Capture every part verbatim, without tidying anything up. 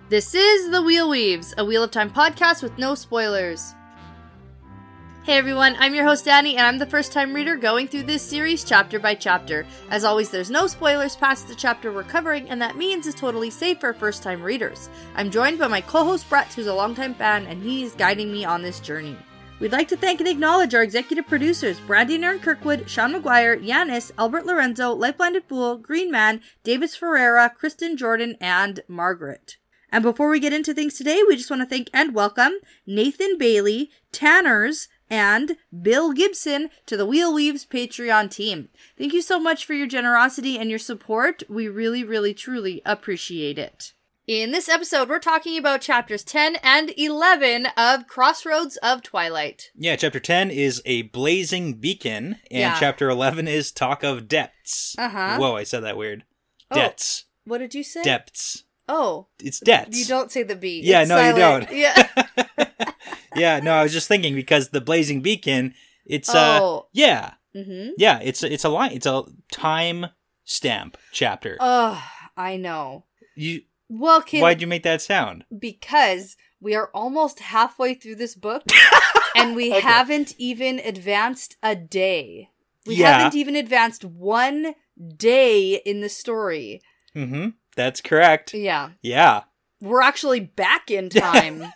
This is The Wheel Weaves, a Wheel of Time podcast with no spoilers. Hey everyone, I'm your host Danny, and I'm the first time reader going through this series chapter by chapter. As always, there's no spoilers past the chapter we're covering, and that means it's totally safe for first time readers. I'm joined by my co-host Brett, who's a longtime fan, and he's guiding me on this journey. We'd like to thank and acknowledge our executive producers, Brandy Nairn Kirkwood, Sean McGuire, Yanis, Albert Lorenzo, Light-Blinded Fool, Green Man, Davis Ferreira, Kristen Jordan, and Margaret. And before we get into things today, we just want to thank and welcome Nathan Bailey, Tanners, and Bill Gibson to the Wheel Weaves Patreon team. Thank you so much for your generosity and your support. We really, really, truly appreciate it. In this episode, we're talking about chapters ten and eleven of Crossroads of Twilight. Yeah, chapter ten is A Blazing Beacon, and Yeah. chapter eleven is Talk of Depths. Uh-huh. Whoa, I said that weird. Oh. Depths. What did you say? Depths. Oh. It's depths. You don't say the B. Yeah, It's no, you silent. don't. Yeah. Yeah, no, I was just thinking because the Blazing Beacon, it's uh Oh. yeah. Mm-hmm. Yeah, it's it's a line, it's a time stamp chapter. Oh, I know. You Well, can Why'd you make that sound? because we are almost halfway through this book and we Okay. haven't even advanced a day. We Yeah. haven't even advanced one day in the story. Mhm. That's correct. Yeah. Yeah. We're actually back in time.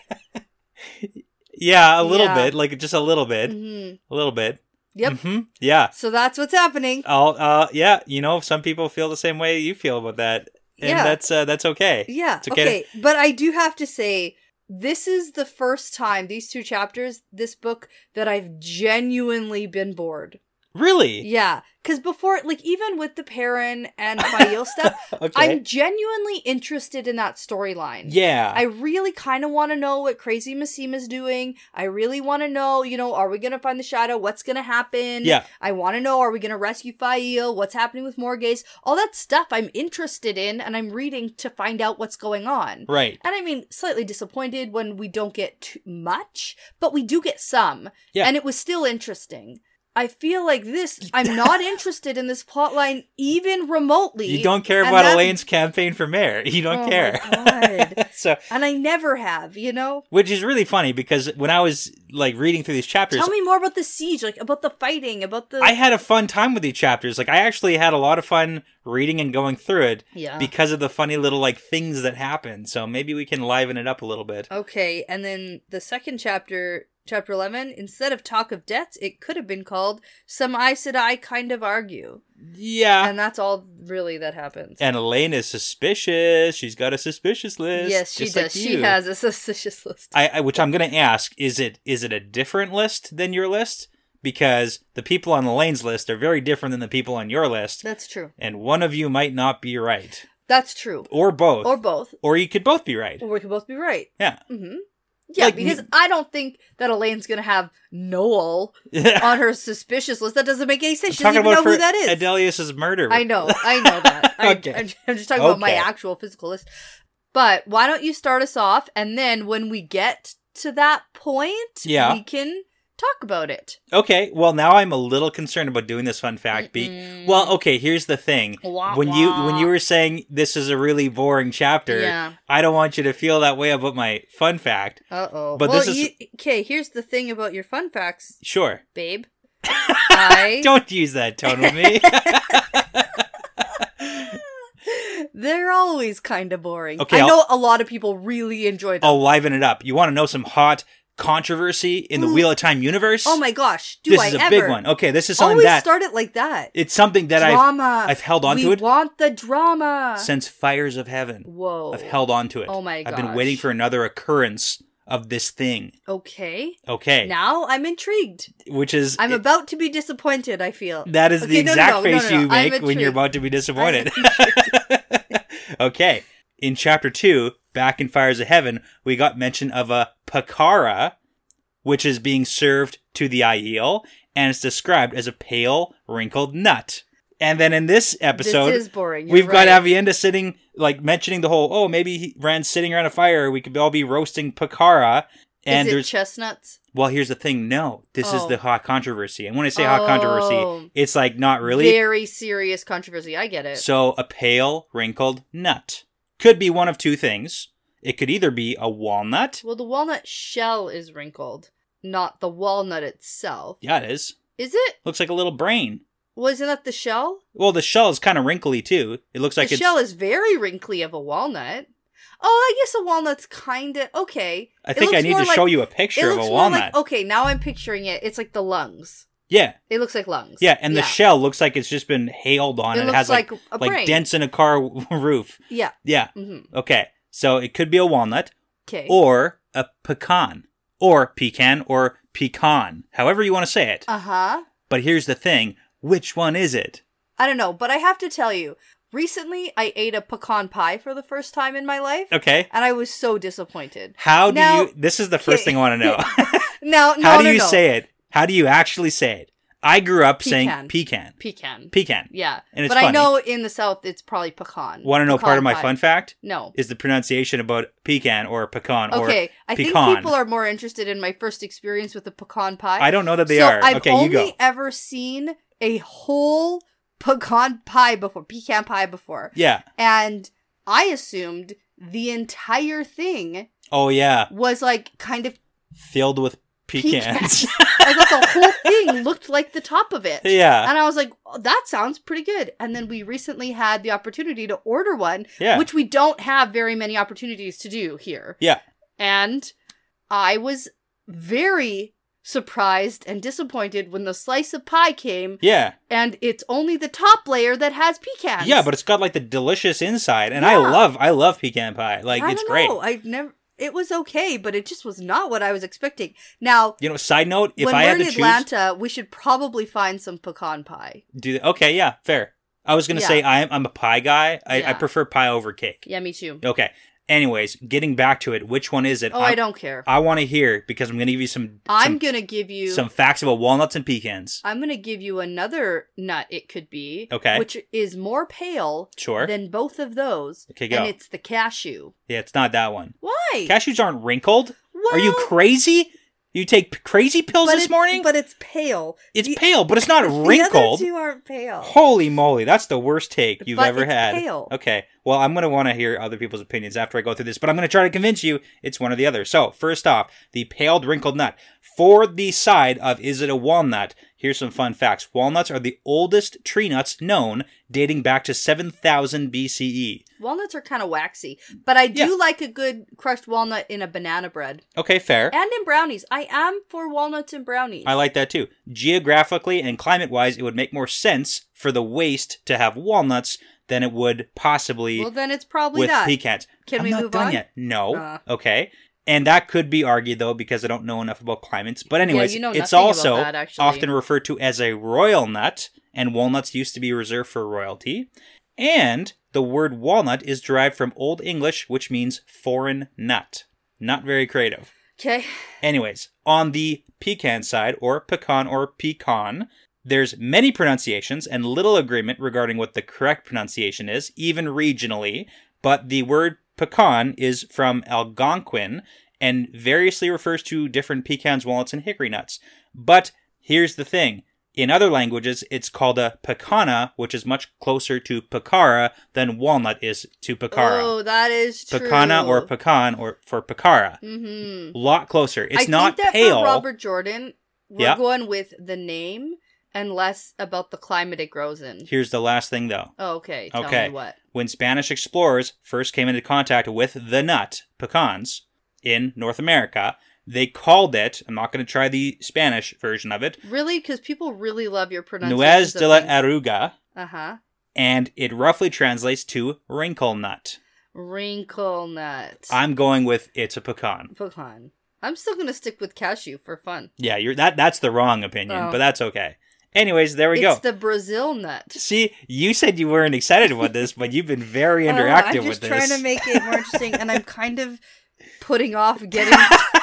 Yeah, a little Yeah. bit, like just a little bit. hmm A little bit. Yep. Mhm. Yeah. So that's what's happening. I'll, uh, yeah, you know, some people feel the same way you feel about that, and Yeah. that's uh, that's okay. Yeah. It's okay Okay. But I do have to say, this is the first time, these two chapters, this book, that I've genuinely been bored. Really? Yeah. Because before, like, even with the Perrin and Fael stuff, Okay. I'm genuinely interested in that storyline. yeah. I really kind of want to know what Crazy Massima's doing. I really want to know, you know, are we going to find the shadow? What's going to happen? Yeah. I want to know, are we going to rescue Fael? What's happening with Morghese? All that stuff I'm interested in, and I'm reading to find out what's going on. Right. And I mean, slightly disappointed when we don't get too much, but we do get some. Yeah. And it was still interesting. I feel like this, I'm not interested in this plotline even remotely. You don't care and about that- Elaine's campaign for mayor. You don't Oh care. my God. So, And I never have, you know? which is really funny because when I was like reading through these chapters, Tell me more about the siege, like about the fighting, about the... I had a fun time with these chapters. Like I actually had a lot of fun reading and going through it Yeah. because of the funny little like things that happen. So maybe we can liven it up a little bit. Okay, and then the second chapter, chapter eleven, instead of Talk of Debts, it could have been called Some Aes Sedai Kind of Argue. Yeah. And that's all really that happens. And Elaine is suspicious. She's got a suspicious list. Yes, she just does. like She you. has a suspicious list. I, I which I'm going to ask is it is it a different list than your list? Because the people on Elaine's list are very different than the people on your list, That's true. and one of you might not be right, That's true. or both, Or both. or you could both be right. Or we could both be right. Yeah. Mm-hmm. Yeah, Like, because me- I don't think that Elaine's going to have Noel on her suspicious list. That doesn't make any sense. She doesn't even know who that is. Adelius's murder. I know. I know that. I, Okay. I'm, I'm just talking about my Okay. actual physical list. But why don't you start us off, and then when we get to that point, Yeah. we can talk about it. Okay, well now I'm a little concerned about doing this fun fact. Be- Mm-mm. well, okay, here's the thing. Wah, when you wah. when you were saying this is a really boring chapter, Yeah. I don't want you to feel that way about my fun fact. Uh-oh. But well, this is- you, okay, here's the thing about your fun facts, Sure. babe. I... Don't use that tone with me. They're always kind of boring. Okay, I I'll- know a lot of people really enjoy them. I'll liven it up. You want to know some hot controversy in the Ooh. Wheel of Time universe? Oh my gosh, do this I is a ever? big one. Okay, this is something Always that start it like that. it's something that I've drama. I've held on we to it want the drama. since Fires of Heaven. Whoa. I've held on to it. Oh my I've been gosh. waiting for another occurrence of this thing. Okay. Okay, Now I'm intrigued. which is I'm about to be disappointed, I feel. that is the Okay, no, no, exact no, no, face no, no. you I'm make when you're intrigued. about to be disappointed. I'm Okay, in chapter two, back in Fires of Heaven, we got mention of a Pakara, which is being served to the Aiel, and it's described as a pale, wrinkled nut. And then in this episode, This is boring. You're we've right. got Avienda sitting, like, mentioning the whole, oh, maybe he, Rand's sitting around a fire, we could all be roasting Pakara. And Is it there's, chestnuts? well, here's the thing, no, this is Oh. the hot controversy. And when I say hot Oh. controversy, it's like not really. Very serious controversy. I get it. So, a pale, wrinkled nut. Could be one of two things. It could either be a walnut. Well, the walnut shell is wrinkled, not the walnut itself. Yeah, it is. Is it? Looks like a little brain. Wasn't that the shell? Well, the shell is kind of wrinkly too. It looks like the it's... shell is very wrinkly of a walnut. Oh, I guess a walnut's kind of... Okay. I think I need to like, show you a picture of a walnut. Like, okay, now I'm picturing it. It's like the lungs. Yeah. It looks like lungs. Yeah, and yeah. the shell looks like it's just been hailed on. It and looks it has like like a like brain. dents in a car roof. Yeah. Yeah. Mm-hmm. Okay. So it could be a walnut. Okay. Or a pecan. Or pecan or pecan. However you want to say it. Uh-huh. But here's the thing. Which one is it? I don't know, but I have to tell you, recently I ate a pecan pie for the first time in my life. Okay. And I was so disappointed. How do now, you... This is the first okay. thing I want to know. now, no, How do no, you no. say it? How do you actually say it? I grew up Pecan. saying pecan. Pecan. Pecan. Yeah. And it's but funny. I know in the South it's probably pecan. Want to know pecan part of my pie. fun fact? No. Is the pronunciation about pecan or pecan or Okay, I pecan. think people are more interested in my first experience with the pecan pie. I don't know that they so are. I've okay, only you go. ever seen a whole pecan pie before, pecan pie before. Yeah. And I assumed the entire thing Oh, yeah. was like kind of Filled with pecans. I thought the whole thing looked like the top of it. Yeah. And I was like, oh, that sounds pretty good. And then we recently had the opportunity to order one, Yeah. which we don't have very many opportunities to do here. Yeah. And I was very surprised and disappointed when the slice of pie came, Yeah. and it's only the top layer that has pecans. Yeah, but it's got like the delicious inside, and I Yeah. love, I love pecan pie. Like I it's don't great. know. I've never. It was okay, but it just was not what I was expecting. Now, You know, side note, if when I we're had in to choose, Atlanta, we should probably find some pecan pie. do okay, yeah, fair. I was gonna Yeah. say I'm I'm a pie guy. I, I Yeah. prefer pie over cake. Yeah, me too. Okay. Anyways, getting back to it, which one is it? Oh, I'm- I don't care. I want to hear because I'm gonna give you some. I'm some, gonna give you. some facts about walnuts and pecans. I'm gonna give you another nut. It could be Okay. which is more pale Sure. than both of those. Okay, go. And it's the cashew. Yeah, it's not that one. Why? Cashews aren't wrinkled. Are you Well, crazy? You take p- crazy pills but this it's- morning? But it's pale. It's The- pale, but it's not The wrinkled. other two aren't pale. Holy moly, that's the worst take you've But ever it's had. pale. Okay, well, I'm going to want to hear other people's opinions after I go through this, but I'm going to try to convince you it's one or the other. So, first off, the paled wrinkled nut. For the side of is it a walnut, here's some fun facts. Walnuts are the oldest tree nuts known, dating back to seven thousand B C E. Walnuts are kind of waxy, but I do Yeah. like a good crushed walnut in a banana bread Okay, fair. and in brownies. I am for walnuts in brownies. I like that too. Geographically and climate-wise, it would make more sense for the waste to have walnuts than it would possibly Well, then it's probably with that. pecans. Can I'm we not move done on? yet. No. Uh. Okay. And that could be argued though because I don't know enough about climates. But anyways, you know it's nothing about also that, actually. often referred to as a royal nut, and walnuts used to be reserved for royalty. And the word walnut is derived from Old English, which means foreign nut. Not very creative. Okay. Anyways, on the pecan side, or pecan or pecan, there's many pronunciations and little agreement regarding what the correct pronunciation is, even regionally, but the word pecan is from Algonquin and variously refers to different pecans, walnuts, and hickory nuts. But here's the thing. In other languages, it's called a pecana, which is much closer to pecara than walnut is to pecara. Oh, that is true. Pecana or pecan or for pecara. Mm-hmm. A lot closer. It's I not think that pale. for Robert Jordan, we're Yeah. going with the name and less about the climate it grows in. Here's the last thing, though. Oh, okay. Tell Okay. me what. When Spanish explorers first came into contact with the nut, pecans, in North America, they called it, I'm not going to try the Spanish version of it, Really? Because people really love your pronunciation. Nuez de la Aruga, Uh-huh. and it roughly translates to wrinkle nut. Wrinkle nut. I'm going with it's a pecan. Pecan. I'm still going to stick with cashew for fun. Yeah, you're that. That's the wrong opinion, Oh. but that's okay. Anyways, there we it's go. the Brazil nut. See, you said you weren't excited about this, but you've been very Oh, interactive I'm with just this. trying to make it more interesting, and I'm kind of putting off getting...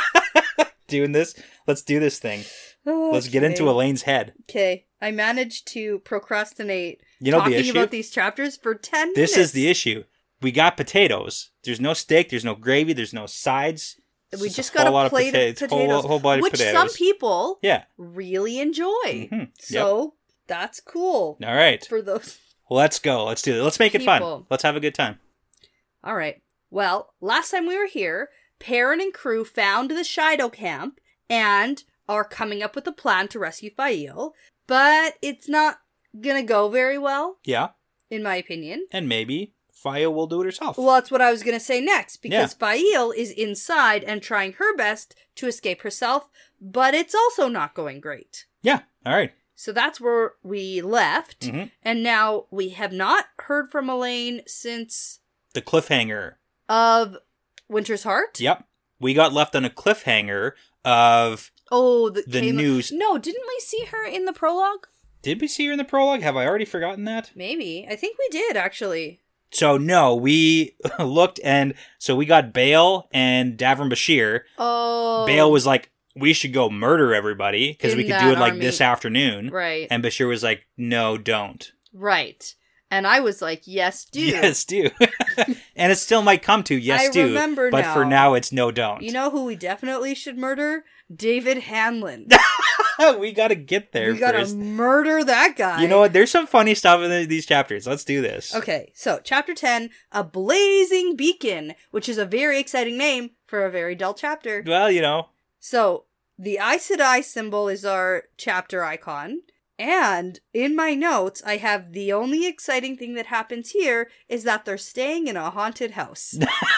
Doing this. Let's do this thing. Let's get into Elaine's head. Okay. I managed to procrastinate You know talking the issue? about these chapters for ten minutes. This is the issue. We got potatoes. There's no steak. There's no gravy. There's no sides. We It's just a whole got lot a of plate pota- of it's a potatoes, whole, whole body of which potatoes. some people Yeah. really enjoy. Mhm. So that's cool All right. for those. Let's go. Let's do it. Let's make it fun. People. Let's have a good time. All right. Well, last time we were here, Perrin and crew found the Shido camp and are coming up with a plan to rescue Fael, but it's not gonna go very well, Yeah. in my opinion. And maybe Fael will do it herself. Well, that's what I was gonna say next, because yeah. Fael is inside and trying her best to escape herself, but it's also not going great. Yeah, all right. So that's where we left, mm-hmm. and now we have not heard from Elaine since... The cliffhanger. Of Winter's Heart? Yep. We got left on a cliffhanger of oh, the, the came... news. No, didn't we see her in the prologue? Did we see her in the prologue? Have I already forgotten that? Maybe. I think we did, actually. So, no, we looked, and so we got Bale and Davram Bashir. Oh. Bale was like, we should go murder everybody, because we could do it, like, army. This afternoon. Right. And Bashir was like, no, don't. Right. And I was like, yes, do. Yes, do. And it still might come to yes, I do. remember but now. for now, it's no, don't. You know who we definitely should murder? David Hanlon. We gotta get there We gotta first. murder that guy. You know what? There's some funny stuff in the, these chapters. Let's do this. Okay, so chapter ten, A Blazing Beacon, which is a very exciting name for a very dull chapter. Well, you know. So, the Aes Sedai symbol is our chapter icon. And in my notes, I have the only exciting thing that happens here is that they're staying in a haunted house.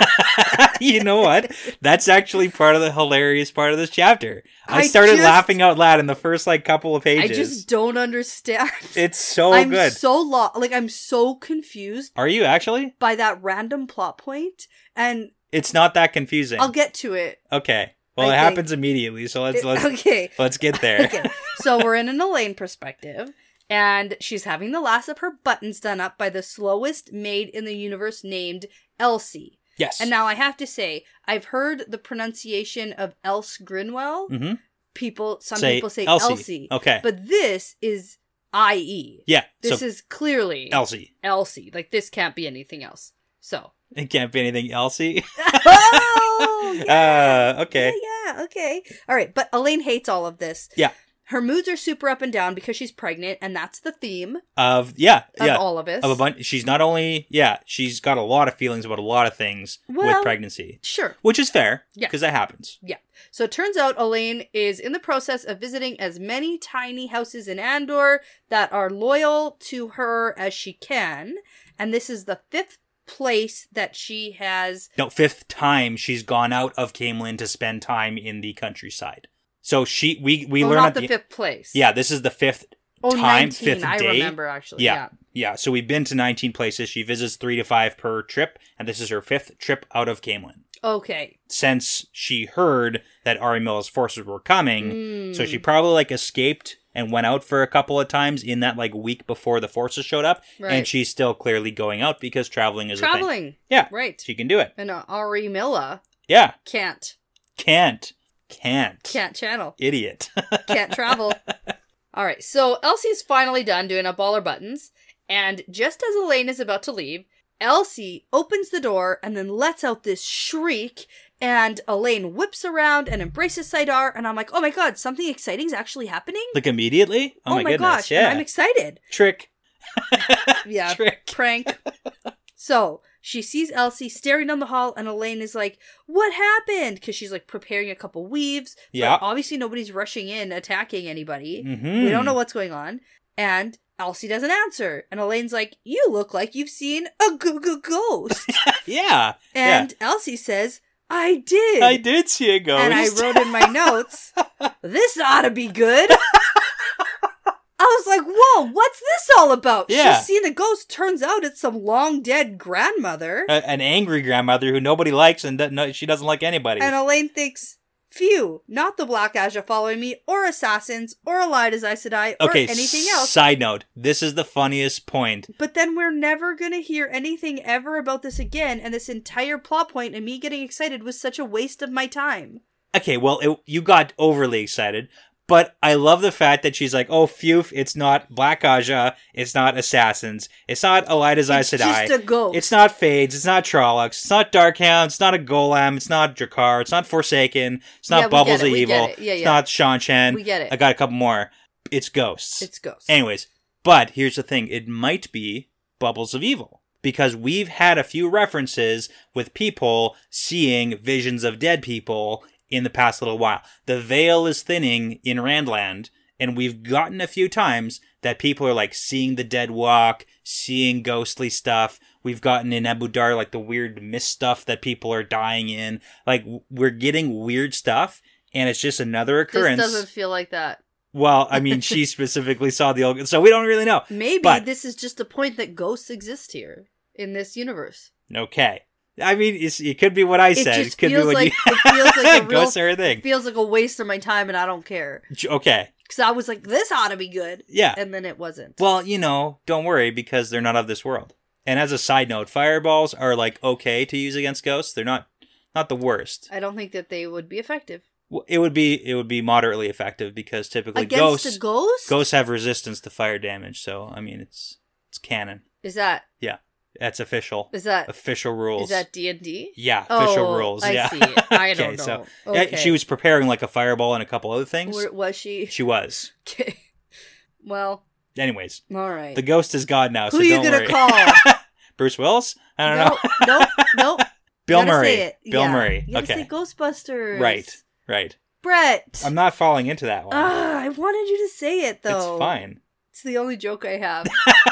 You know what? That's actually part of the hilarious part of this chapter. I, I started just, laughing out loud in the first like couple of pages. I just don't understand. It's so I'm good. I'm so lo- like I'm so confused. Are you actually? By that random plot point, and it's not that confusing. I'll get to it. Okay. Well, I it think. happens immediately, so let's let's okay. let's get there. Okay. So we're in an Elaine perspective, and she's having the last of her buttons done up by the slowest maid in the universe named Elsie. Yes. And now I have to say, I've heard the pronunciation of Else Grinwell. Mm-hmm. People, some say people say Elsie. Elsie. Okay. But this is I E. Yeah. This so is clearly Elsie. Elsie. Like, this can't be anything else. So. It can't be anything Elsie. Oh! Yeah. Uh, okay. Yeah, yeah, okay. All right, but Elaine hates all of this. Yeah. Her moods are super up and down because she's pregnant, and that's the theme of yeah, of yeah, all of us. Of a bunch. She's not only yeah, she's got a lot of feelings about a lot of things well, with pregnancy. Sure, which is fair. Yeah, because that happens. Yeah. So it turns out Elaine is in the process of visiting as many tiny houses in Andor that are loyal to her as she can, and this is the fifth place that she has. No, fifth time she's gone out of Camelin to spend time in the countryside. So she, we, we oh, learn not at the, the fifth place. Yeah, this is the fifth oh, time, nineteen, fifth I day. remember actually. Yeah, yeah, yeah. So we've been to nineteen places. She visits three to five per trip, and this is her fifth trip out of Camelin. Okay. Since she heard that Ari Milla's forces were coming, mm. so she probably like escaped and went out for a couple of times in that like week before the forces showed up, right. and she's still clearly going out because traveling is traveling. a thing. Yeah, right. She can do it. And uh, Ari Milla. Yeah. Can't. Can't. Can't. Can't channel. Idiot. Can't travel. All right, so Elsie's finally done doing up all her buttons, and just as Elaine is about to leave, Elsie opens the door and then lets out this shriek, and Elaine whips around and embraces Saidar, and I'm like, oh my god, something exciting is actually happening? Like immediately? Oh, oh my, my goodness. gosh, Yeah. and I'm excited. Trick. Yeah, Trick. Prank. So, she sees Elsie staring down the hall, and Elaine is like, what happened? Because she's, like, preparing a couple weaves. Yeah. But obviously nobody's rushing in, attacking anybody. Mm-hmm. We don't know what's going on. And Elsie doesn't answer. And Elaine's like, you look like you've seen a g-g-ghost. Yeah. And yeah. Elsie says, I did. I did see a ghost. And I wrote in my notes, this ought to be good. I was like, whoa, what's this all about? Yeah. She's seen a ghost. Turns out it's some long dead grandmother. A- an angry grandmother who nobody likes and no, she doesn't like anybody. And Elaine thinks, phew, not the Black Aja following me, or assassins, or allied as Aes Sedai, or okay, anything else. Side note, this is the funniest point. But then we're never going to hear anything ever about this again, and this entire plot point and me getting excited was such a waste of my time. Okay, well, it, you got overly excited. But I love the fact that she's like, oh, phew, it's not Black Aja, it's not Assassins, it's not Elidas Aes Sedai. It's just a ghost. It's not Fades, it's not Trollocs, it's not Darkhound, it's not a Golem, it's not Drakkar, it's not Forsaken, it's not Yeah, we Bubbles get it, of we Evil, get it. Yeah, it's yeah. not Shan-Chen. We get it. I got a couple more. It's ghosts. It's ghosts. Anyways, but here's the thing, it might be Bubbles of Evil. because we've had a few references with people seeing visions of dead people in the past little while. The veil is thinning in Randland, and we've gotten a few times that people are like seeing the dead walk, seeing ghostly stuff. We've gotten in Abu Dar like the weird mist stuff that people are dying in. Like, we're getting weird stuff, and it's just another occurrence. This doesn't feel like that. Well, I mean, she specifically saw the old, so we don't really know. Maybe but, this is just a point that ghosts exist here in this universe. Okay. I mean, it's, it could be what I said. It just it could feels be what like you... it feels like a real, ghosts are a thing. It feels like a waste of my time, and I don't care. Okay. Because I was like, this ought to be good. Yeah. And then it wasn't. Well, you know, don't worry, because they're not of this world. And as a side note, fireballs are like okay to use against ghosts. They're not not the worst. I don't think that they would be effective. Well, it would be it would be moderately effective because typically Against ghosts a ghost? ghosts have resistance to fire damage. So I mean, it's it's canon. Is that Yeah, that's official. is that Official rules. is that D and D? Yeah, official Oh, rules. I Yeah. see. I don't Okay, know. so- Okay. Yeah, she was preparing like a fireball and a couple other things. Where, was she? She was. Okay. Well, Anyways, all right. the ghost is God now, Who so are you don't gonna worry. call? Bruce Willis? I don't no, know. no, no. Bill You gotta Murray. say it. Bill Yeah. Murray. You gotta Okay. say Ghostbusters. Right. Right. Brett. I'm not falling into that one. Ah, I wanted you to say it though. It's fine. It's the only joke I have.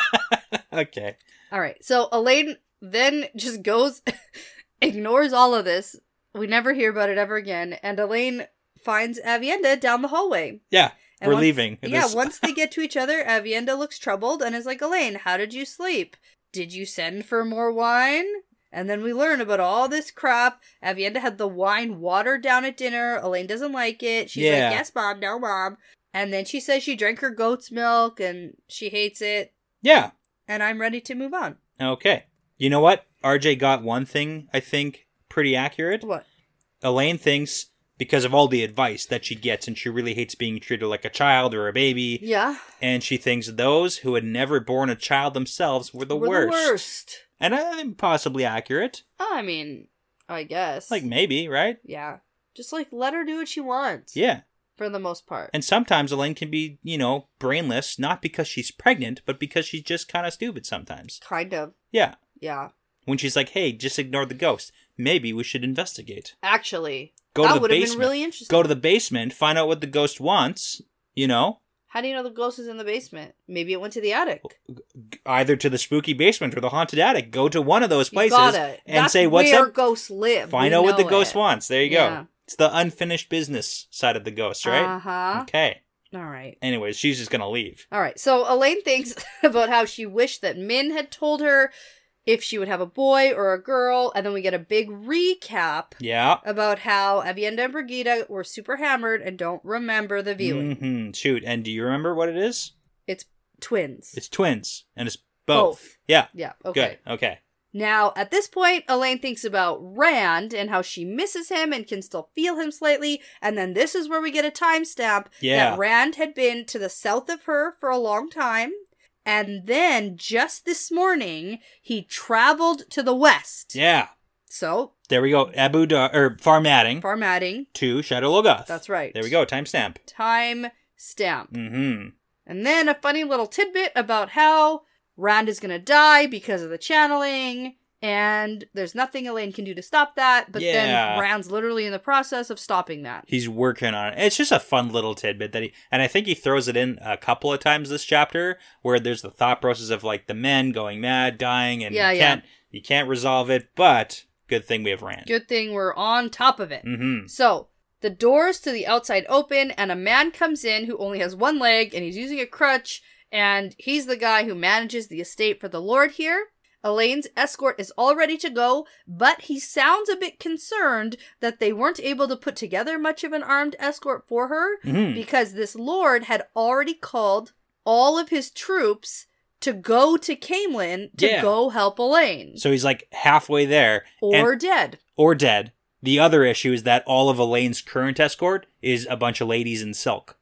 Okay. All right. So Elaine then just goes, ignores all of this. We never hear about it ever again. And Elaine finds Avienda down the hallway. Yeah. And we're once- leaving. Yeah, This- once they get to each other, Avienda looks troubled and is like, Elaine, how did you sleep? Did you send for more wine? And then we learn about all this crap. Avienda had the wine watered down at dinner. Elaine doesn't like it. She's Yeah. like, yes, Mom, no, Mom. And then she says she drank her goat's milk and she hates it. Yeah. And I'm ready to move on. Okay. You know what? R J got one thing, I think, pretty accurate. What? Elaine thinks, because of all the advice that she gets, and she really hates being treated like a child or a baby, Yeah. and she thinks those who had never born a child themselves were the We're worst. the worst. And I think possibly accurate. I mean, I guess. Like, maybe, right? yeah. Just like let her do what she wants. Yeah. For the most part. And sometimes Elaine can be, you know, brainless, not because she's pregnant, but because she's just kind of stupid sometimes. Kind of. Yeah. Yeah. When she's like, hey, just ignore the ghost. Maybe we should investigate. Actually, Go that to the would have been basement. really interesting. Go to the basement, find out what the ghost wants, you know? How do you know the ghost is in the basement? Maybe it went to the attic. Either to the spooky basement or the haunted attic. Go to one of those You places gotta. and That's say, what's where up? ghosts live. Find We out what the know ghost it. wants. There you Yeah. go. It's the unfinished business side of the ghost, right? Uh-huh. Okay. All right. Anyways, she's just gonna leave. All right. So Elaine thinks about how she wished that Min had told her if she would have a boy or a girl, and then we get a big recap Yeah. about how Avienda and Brigida were super hammered and don't remember the viewing. Mm-hmm. Shoot. And do you remember what it is? It's twins. It's twins. And it's both. Both. Yeah. Yeah, okay. Good. Okay. Now, at this point, Elaine thinks about Rand and how she misses him and can still feel him slightly. And then this is where we get a timestamp Yeah. that Rand had been to the south of her for a long time. And then just this morning, he traveled to the west. Yeah. So, There we go. Abu Dar or Farmadding Farmadding. to Shadow Logoth. That's right. There we go. Timestamp. Time stamp. Mm-hmm. And then a funny little tidbit about how Rand is going to die because of the channeling, and there's nothing Elaine can do to stop that, but Yeah. then Rand's literally in the process of stopping that. He's working on it. It's just a fun little tidbit that he, and I think he throws it in a couple of times this chapter, where there's the thought process of like the men going mad, dying, and Yeah, you yeah. can't you can't resolve it. But good thing we have Rand. Good thing we're on top of it. Mm-hmm. So, the doors to the outside open, and a man comes in who only has one leg, and he's using a crutch, and he's the guy who manages the estate for the Lord here. Elaine's escort is all ready to go, but he sounds a bit concerned that they weren't able to put together much of an armed escort for her, Mhm. because this Lord had already called all of his troops to go to Camelin to Yeah. go help Elaine. So he's like halfway there, or and- dead. or dead. The other issue is that all of Elaine's current escort is a bunch of ladies in silk.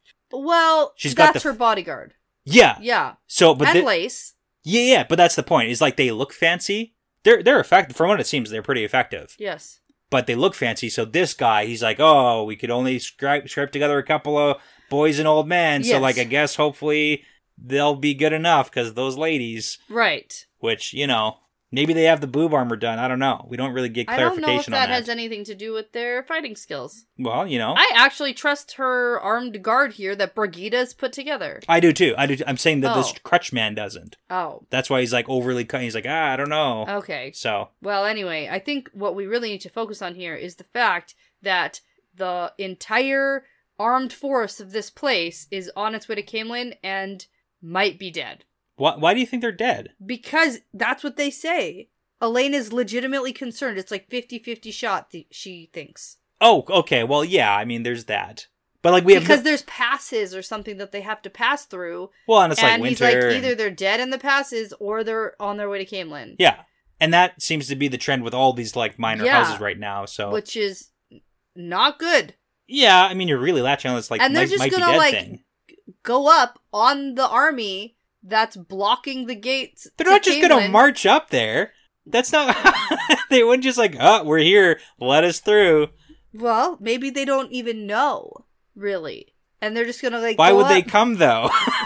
Well, She's got that's the- her bodyguard. Yeah. Yeah. So, but and the- lace. yeah, yeah, but that's the point. Is like they look fancy. They're they're effective. From what it seems, they're pretty effective. Yes. But they look fancy. So this guy, he's like, oh, we could only scrape scrape together a couple of boys and old men. So Yes. like, I guess hopefully they'll be good enough because those ladies, Right. which you know, Maybe they have the boob armor done. I don't know. We don't really get I don't clarification know if that, on that. has anything to do with their fighting skills. Well, you know. I actually trust her armed guard here that Brigida's put together. I do too. I do. Too. I'm saying that Oh. this crutch man doesn't. Oh. That's why he's like overly cut. He's like, ah, I don't know. Okay. So. Well, anyway, I think what we really need to focus on here is the fact that the entire armed force of this place is on its way to Camelin and might be dead. Why, why do you think they're dead? Because that's what they say. Elaine is legitimately concerned. It's like fifty-fifty shot, th- she thinks. Oh, okay. Well, yeah. I mean, there's that. But like we have Because no- there's passes or something that they have to pass through. well, and it's and like he's winter. like, and- either they're dead in the passes or they're on their way to Camelin. Yeah, and that seems to be the trend with all these like minor Yeah. houses right now. So Which is not good. yeah, I mean, you're really latching on this like And they're might, just might be gonna, dead like, thing. Go up on the army that's blocking the gates. They're to not just gonna Camelin. march up there. That's not. They wouldn't just like, oh, we're here. Let us through. Well, maybe they don't even know, really. And they're just gonna like Why go would they up. come though?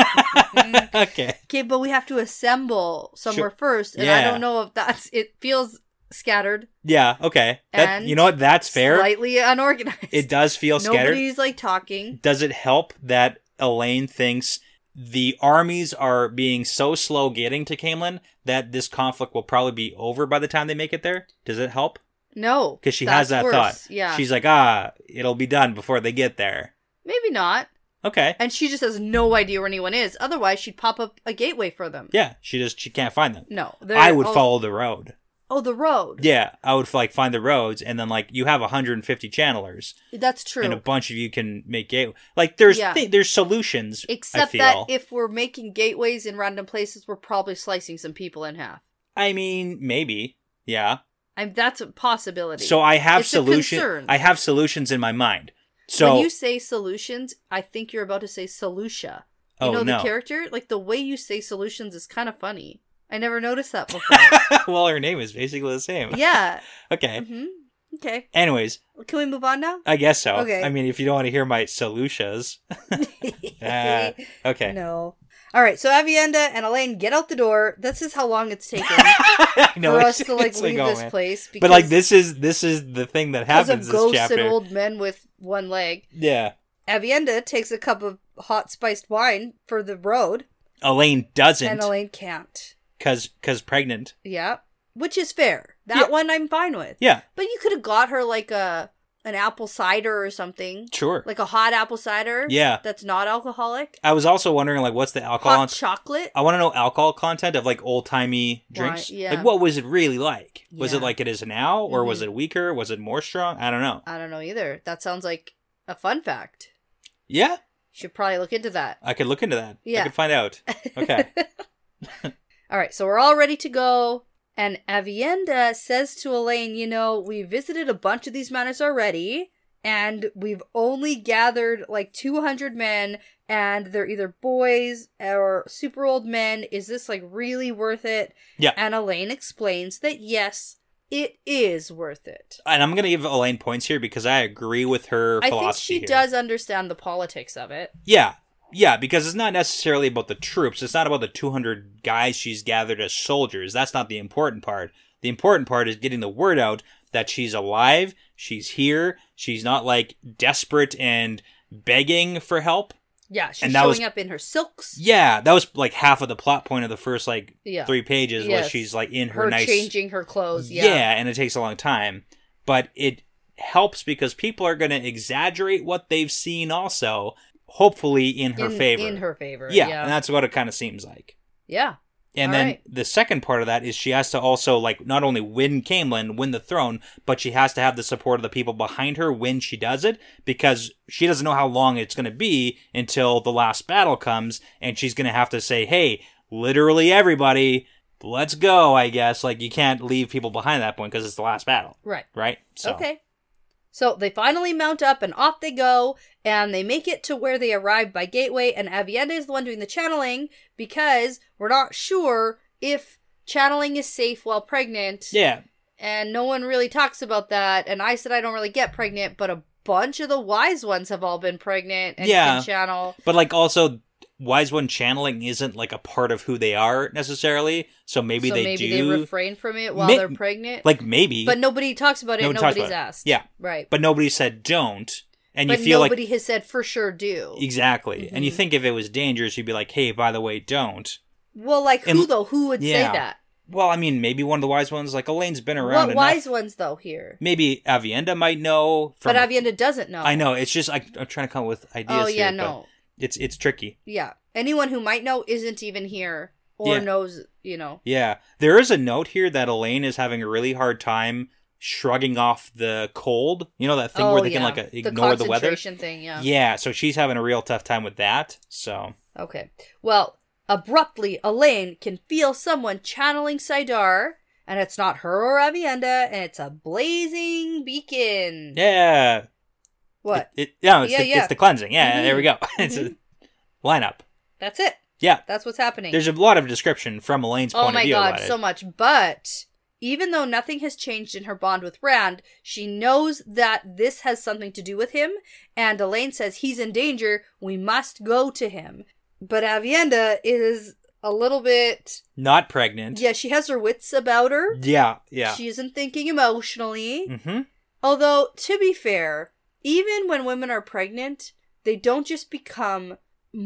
Okay. Okay, but we have to assemble somewhere Sure. first, and I Yeah. don't know if that's it feels scattered. Yeah. Okay. That, And you know what? That's fair. Slightly unorganized. It does feel scattered. Nobody's like talking. Does it help that Elaine thinks the armies are being so slow getting to Camelin that this conflict will probably be over by the time they make it there? Does it help? No. Because she that's has that worse. thought. Yeah. She's like, ah, it'll be done before they get there. Maybe not. Okay. And she just has no idea where anyone is. Otherwise, she'd pop up a gateway for them. Yeah, she just she can't find them. No. they're I would all- follow the road. Oh, the road. Yeah, I would like find the roads, and then like you have one hundred fifty channelers, That's true. and a bunch of you can make gateway. Like there's Yeah. th- there's solutions. Except I feel. that if we're making gateways in random places, we're probably slicing some people in half. I mean, maybe. Yeah. I'm, that's a possibility. So I have It's a solution. concern. I have solutions in my mind. So when you say solutions, I think you're about to say Solutia. You oh know no. the character? Like the way you say solutions is kind of funny. I never noticed that before. Well, her name is basically the same. Yeah. Okay. hmm Okay. Anyways, Can we move on now? I guess so. Okay. I mean, if you don't want to hear my solutions. Ah, okay. No. All right. So Avienda and Elaine get out the door. This is how long it's taken I know, for it's- us to like it's leave oh, this man. place. Because, But like this is this is the thing that because happens of this ghosts chapter. and old men with one leg. Yeah. Avienda takes a cup of hot spiced wine for the road, Elaine doesn't and Elaine can't. cuz cuz pregnant. Yeah, which is fair. That Yeah. one I'm fine with. Yeah, But you could have got her like a an apple cider or something, sure. like a hot apple cider. Yeah. that's not alcoholic. I was also wondering like what's the alcohol Hot chocolate. I want to know alcohol content of like old-timey drinks. yeah. Like what was it really like? Was Yeah. it like it is now or was Mhm. it weaker? Was it more strong? I don't know. I don't know either. That sounds like a fun fact. Yeah, Should probably look into that. I could look into that. Yeah. I could find out. Okay. All right, so we're all ready to go. And Avienda says to Elaine, you know, we visited a bunch of these manors already, and we've only gathered like two hundred men, and they're either boys or super old men. Is this like really worth it? Yeah. And Elaine explains that yes, it is worth it. And I'm going to give Elaine points here because I agree with her I think philosophy she here. does understand the politics of it. Yeah. Yeah, because it's not necessarily about the troops. It's not about the two hundred guys she's gathered as soldiers. That's not the important part. The important part is getting the word out that she's alive, she's here, she's not like desperate and begging for help. Yeah, she's And that showing was- up in her silks. Yeah, that was like half of the plot point of the first like Yeah. three pages was Yes. she's like in her, Her nice changing her clothes. yeah. Yeah. and it takes a long time. But it helps because people are going to exaggerate what they've seen also, hopefully in her in, favor. In her favor. yeah, Yeah. and that's what it kind of seems like. Yeah. And All then right. the second part of that is she has to also like not only win Camelin, win the throne, but she has to have the support of the people behind her when she does it, because she doesn't know how long it's going to be until the last battle comes, and she's going to have to say, "Hey, literally everybody, let's go." I guess like you can't leave people behind at that point because it's the last battle, Right. right? So Okay. So they finally mount up and off they go, and they make it to where they arrive by Gateway, and Avienda is the one doing the channeling because we're not sure if channeling is safe while pregnant. yeah, And no one really talks about that. And I said I don't really get pregnant, but a bunch of the wise ones have all been pregnant and Yeah. can channel. but like also Wise One channeling isn't like a part of who they are necessarily, so maybe so they maybe do. they refrain from it while May- they're pregnant. Like maybe, but nobody talks about it. Nobody Nobody's talks about it. asked. Yeah. Right. but nobody said don't, and But you feel nobody like has said for sure do. exactly, Mm-hmm. and you think if it was dangerous, you'd be like, hey, by the way, don't. Well, like who And- though? Who would yeah. say that? Well, I mean, maybe one of the wise ones, like Elaine's been around What enough. wise ones though here? Maybe Avienda might know. From, But Avienda doesn't know. I know it's just I, I'm trying to come up with ideas. Oh yeah, here, but no. it's it's tricky. Yeah. Anyone who might know isn't even here or Yeah. knows, you know. Yeah, there is a note here that Elaine is having a really hard time shrugging off the cold. You know that thing oh, where they yeah. can like uh, ignore the, the weather. concentration thing, yeah. Yeah, so she's having a real tough time with that. So Okay. Well, abruptly, Elaine can feel someone channeling Saidar, and it's not her or Avienda, and it's a blazing beacon. yeah, What? It, it, no, it's, Yeah, the, yeah. it's the cleansing. Yeah, Mhm. there we go. It's a lineup. That's it. Yeah, That's what's happening. there's a lot of description from Elaine's oh point my of view god, about it. so much. But even though nothing has changed in her bond with Rand, she knows that this has something to do with him, and Elaine says he's in danger, we must go to him. But Avienda is a little bit... Not pregnant. Yeah, she has her wits about her. Yeah, yeah. She isn't thinking emotionally. Mm-hmm. Although, to be fair, even when women are pregnant, they don't just become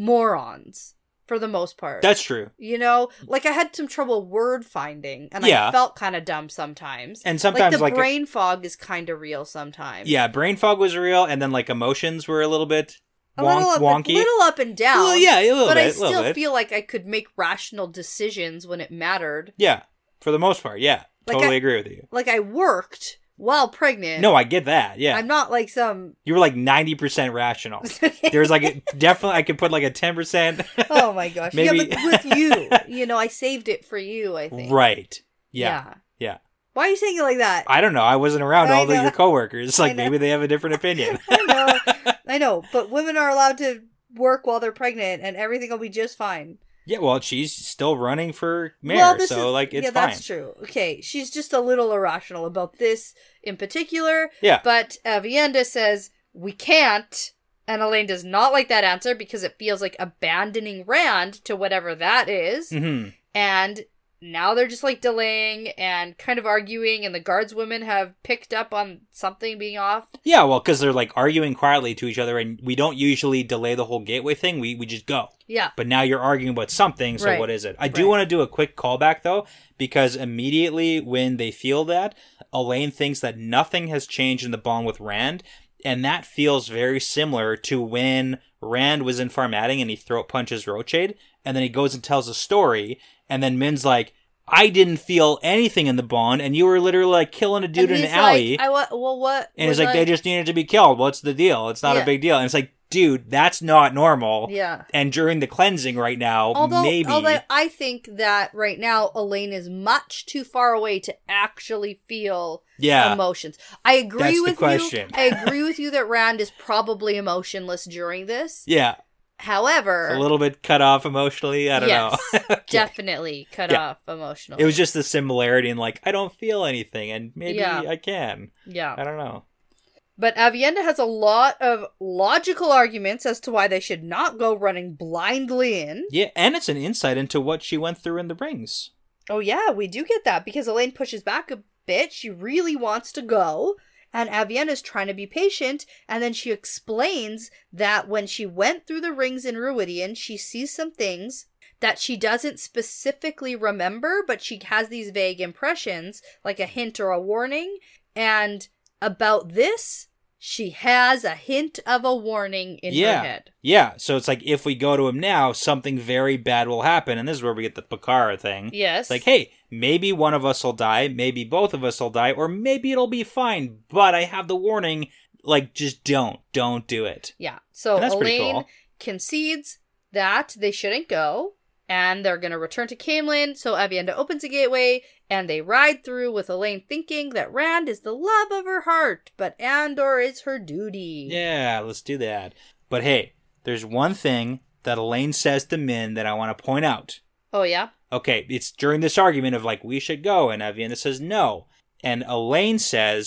morons, for the most part. That's true. You know, like I had some trouble word finding, and Yeah. I felt kind of dumb sometimes. And sometimes, like the like, brain fog is kind of real sometimes. Yeah, brain fog was real, and then like emotions were a little bit a wonk- little up, wonky. a little up and down. Well, yeah, a little but bit. I a little still bit. feel like I could make rational decisions when it mattered. Yeah, for the most part, yeah. Like Totally I- agree with you. Like I worked while pregnant. No, I get that. Yeah, I'm not like some. you were like ninety percent rational. There's like a, definitely I could put like a ten percent. Oh my gosh! Maybe- Yeah, but with you, you know, I saved it for you. I think. Right. Yeah. Yeah. Yeah. Why are you saying it like that? I don't know. I wasn't around I all the, know. your coworkers. Like I know. maybe they have a different opinion. I know, I know, but women are allowed to work while they're pregnant, and everything will be just fine. Yeah. Well, she's still running for mayor, well, this so is, like it's yeah, fine. that's true. Okay, she's just a little irrational about this in particular. Yeah. But Avienda says we can't, and Elaine does not like that answer because it feels like abandoning Rand to whatever that is. Mm-hmm. And now they're just like delaying and kind of arguing, and the guardswomen have picked up on something being off. Yeah. Well, because they're like arguing quietly to each other, and we don't usually delay the whole gateway thing. We we just go. Yeah. But now you're arguing about something, so Right. what is it? I do Right. want to do a quick callback, though, because immediately when they feel that, Elaine thinks that nothing has changed in the bond with Rand, and that feels very similar to when Rand was in Farmatting and he throat punches Rochade, and then he goes and tells a story, and then Min's like, I didn't feel anything in the bond, and you were literally like killing a dude And in an he's alley. like, I wa- well, what? And it's was like, I- they just needed to be killed. What's the deal? It's not Yeah. a big deal. And it's like, dude, that's not normal. Yeah. And during the cleansing right now, Although, maybe. although I think that right now Elaine is much too far away to actually feel yeah. emotions. I agree That's the with question. you. I agree with you that Rand is probably emotionless during this. yeah. However, A little bit cut off emotionally. I don't yes, know. Okay. definitely cut Yeah. off emotionally. It was just the similarity in like, I don't feel anything, and maybe Yeah. I can. yeah. I don't know. But Avienda has a lot of logical arguments as to why they should not go running blindly in. Yeah, and it's an insight into what she went through in the rings. Oh yeah, we do get that because Elaine pushes back a bit. She really wants to go. And Avienda's trying to be patient, and then she explains that when she went through the rings in Ruidian, she sees some things that she doesn't specifically remember, but she has these vague impressions, like a hint or a warning. And about this, she has a hint of a warning in Yeah. her head. Yeah, so it's like, if we go to him now, something very bad will happen, and this is where we get the Pakara thing. Yes. It's like, hey, maybe one of us will die, maybe both of us will die, or maybe it'll be fine, but I have the warning, like, just don't. Don't do it. Yeah. So And that's pretty Elaine cool. concedes that they shouldn't go, and they're going to return to Camelin. So Avienda opens a gateway, and they ride through with Elaine thinking that Rand is the love of her heart, but Andor is her duty. Yeah, let's do that. But hey, there's one thing that Elaine says to Min that I want to point out. Oh, yeah? Okay, it's during this argument of like, we should go, and Avienda says no. And Elaine says,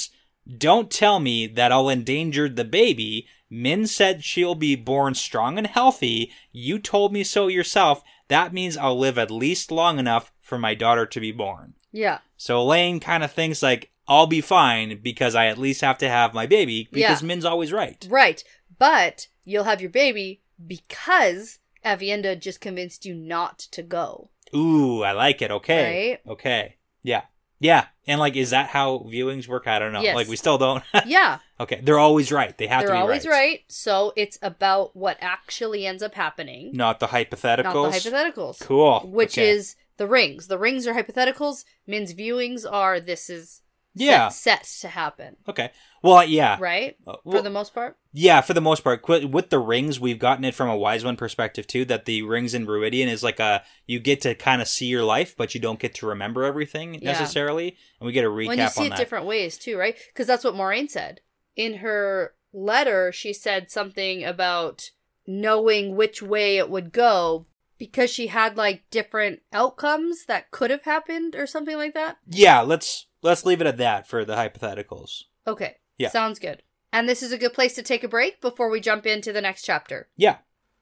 Don't tell me that I'll endanger the baby. Min said she'll be born strong and healthy. You told me so yourself. That means I'll live at least long enough for my daughter to be born. Yeah. So Elaine kind of thinks like, I'll be fine because I at least have to have my baby because Yeah. Min's always right. Right. But you'll have your baby because Avienda just convinced you not to go. Ooh, I like it. Okay. Right? Okay. Yeah. Yeah. And like, is that how viewings work? I don't know. Yes. Like, we still don't. Yeah. Okay. They're always right. They have They're to be always right. right. So it's about what actually ends up happening. Not the hypotheticals. Not the hypotheticals. Cool. Which Okay. is the rings. The rings are hypotheticals. Min's viewings are this is Yeah. set, set to happen. Okay. Well, yeah. Right? Uh, For well, the most part? yeah, for the most part. Qu- With the rings, we've gotten it from a Wise One perspective, too, that the rings in Ruidian is like a, you get to kind of see your life, but you don't get to remember everything Yeah. necessarily. And we get a recap When you see on it that. different ways, too, right? Because that's what Moraine said. In her letter, she said something about knowing which way it would go because she had, like, different outcomes that could have happened or something like that. Yeah, let's let's leave it at that for the hypotheticals. Okay. Yeah. Sounds good. And this is a good place to take a break before we jump into the next chapter. Yeah.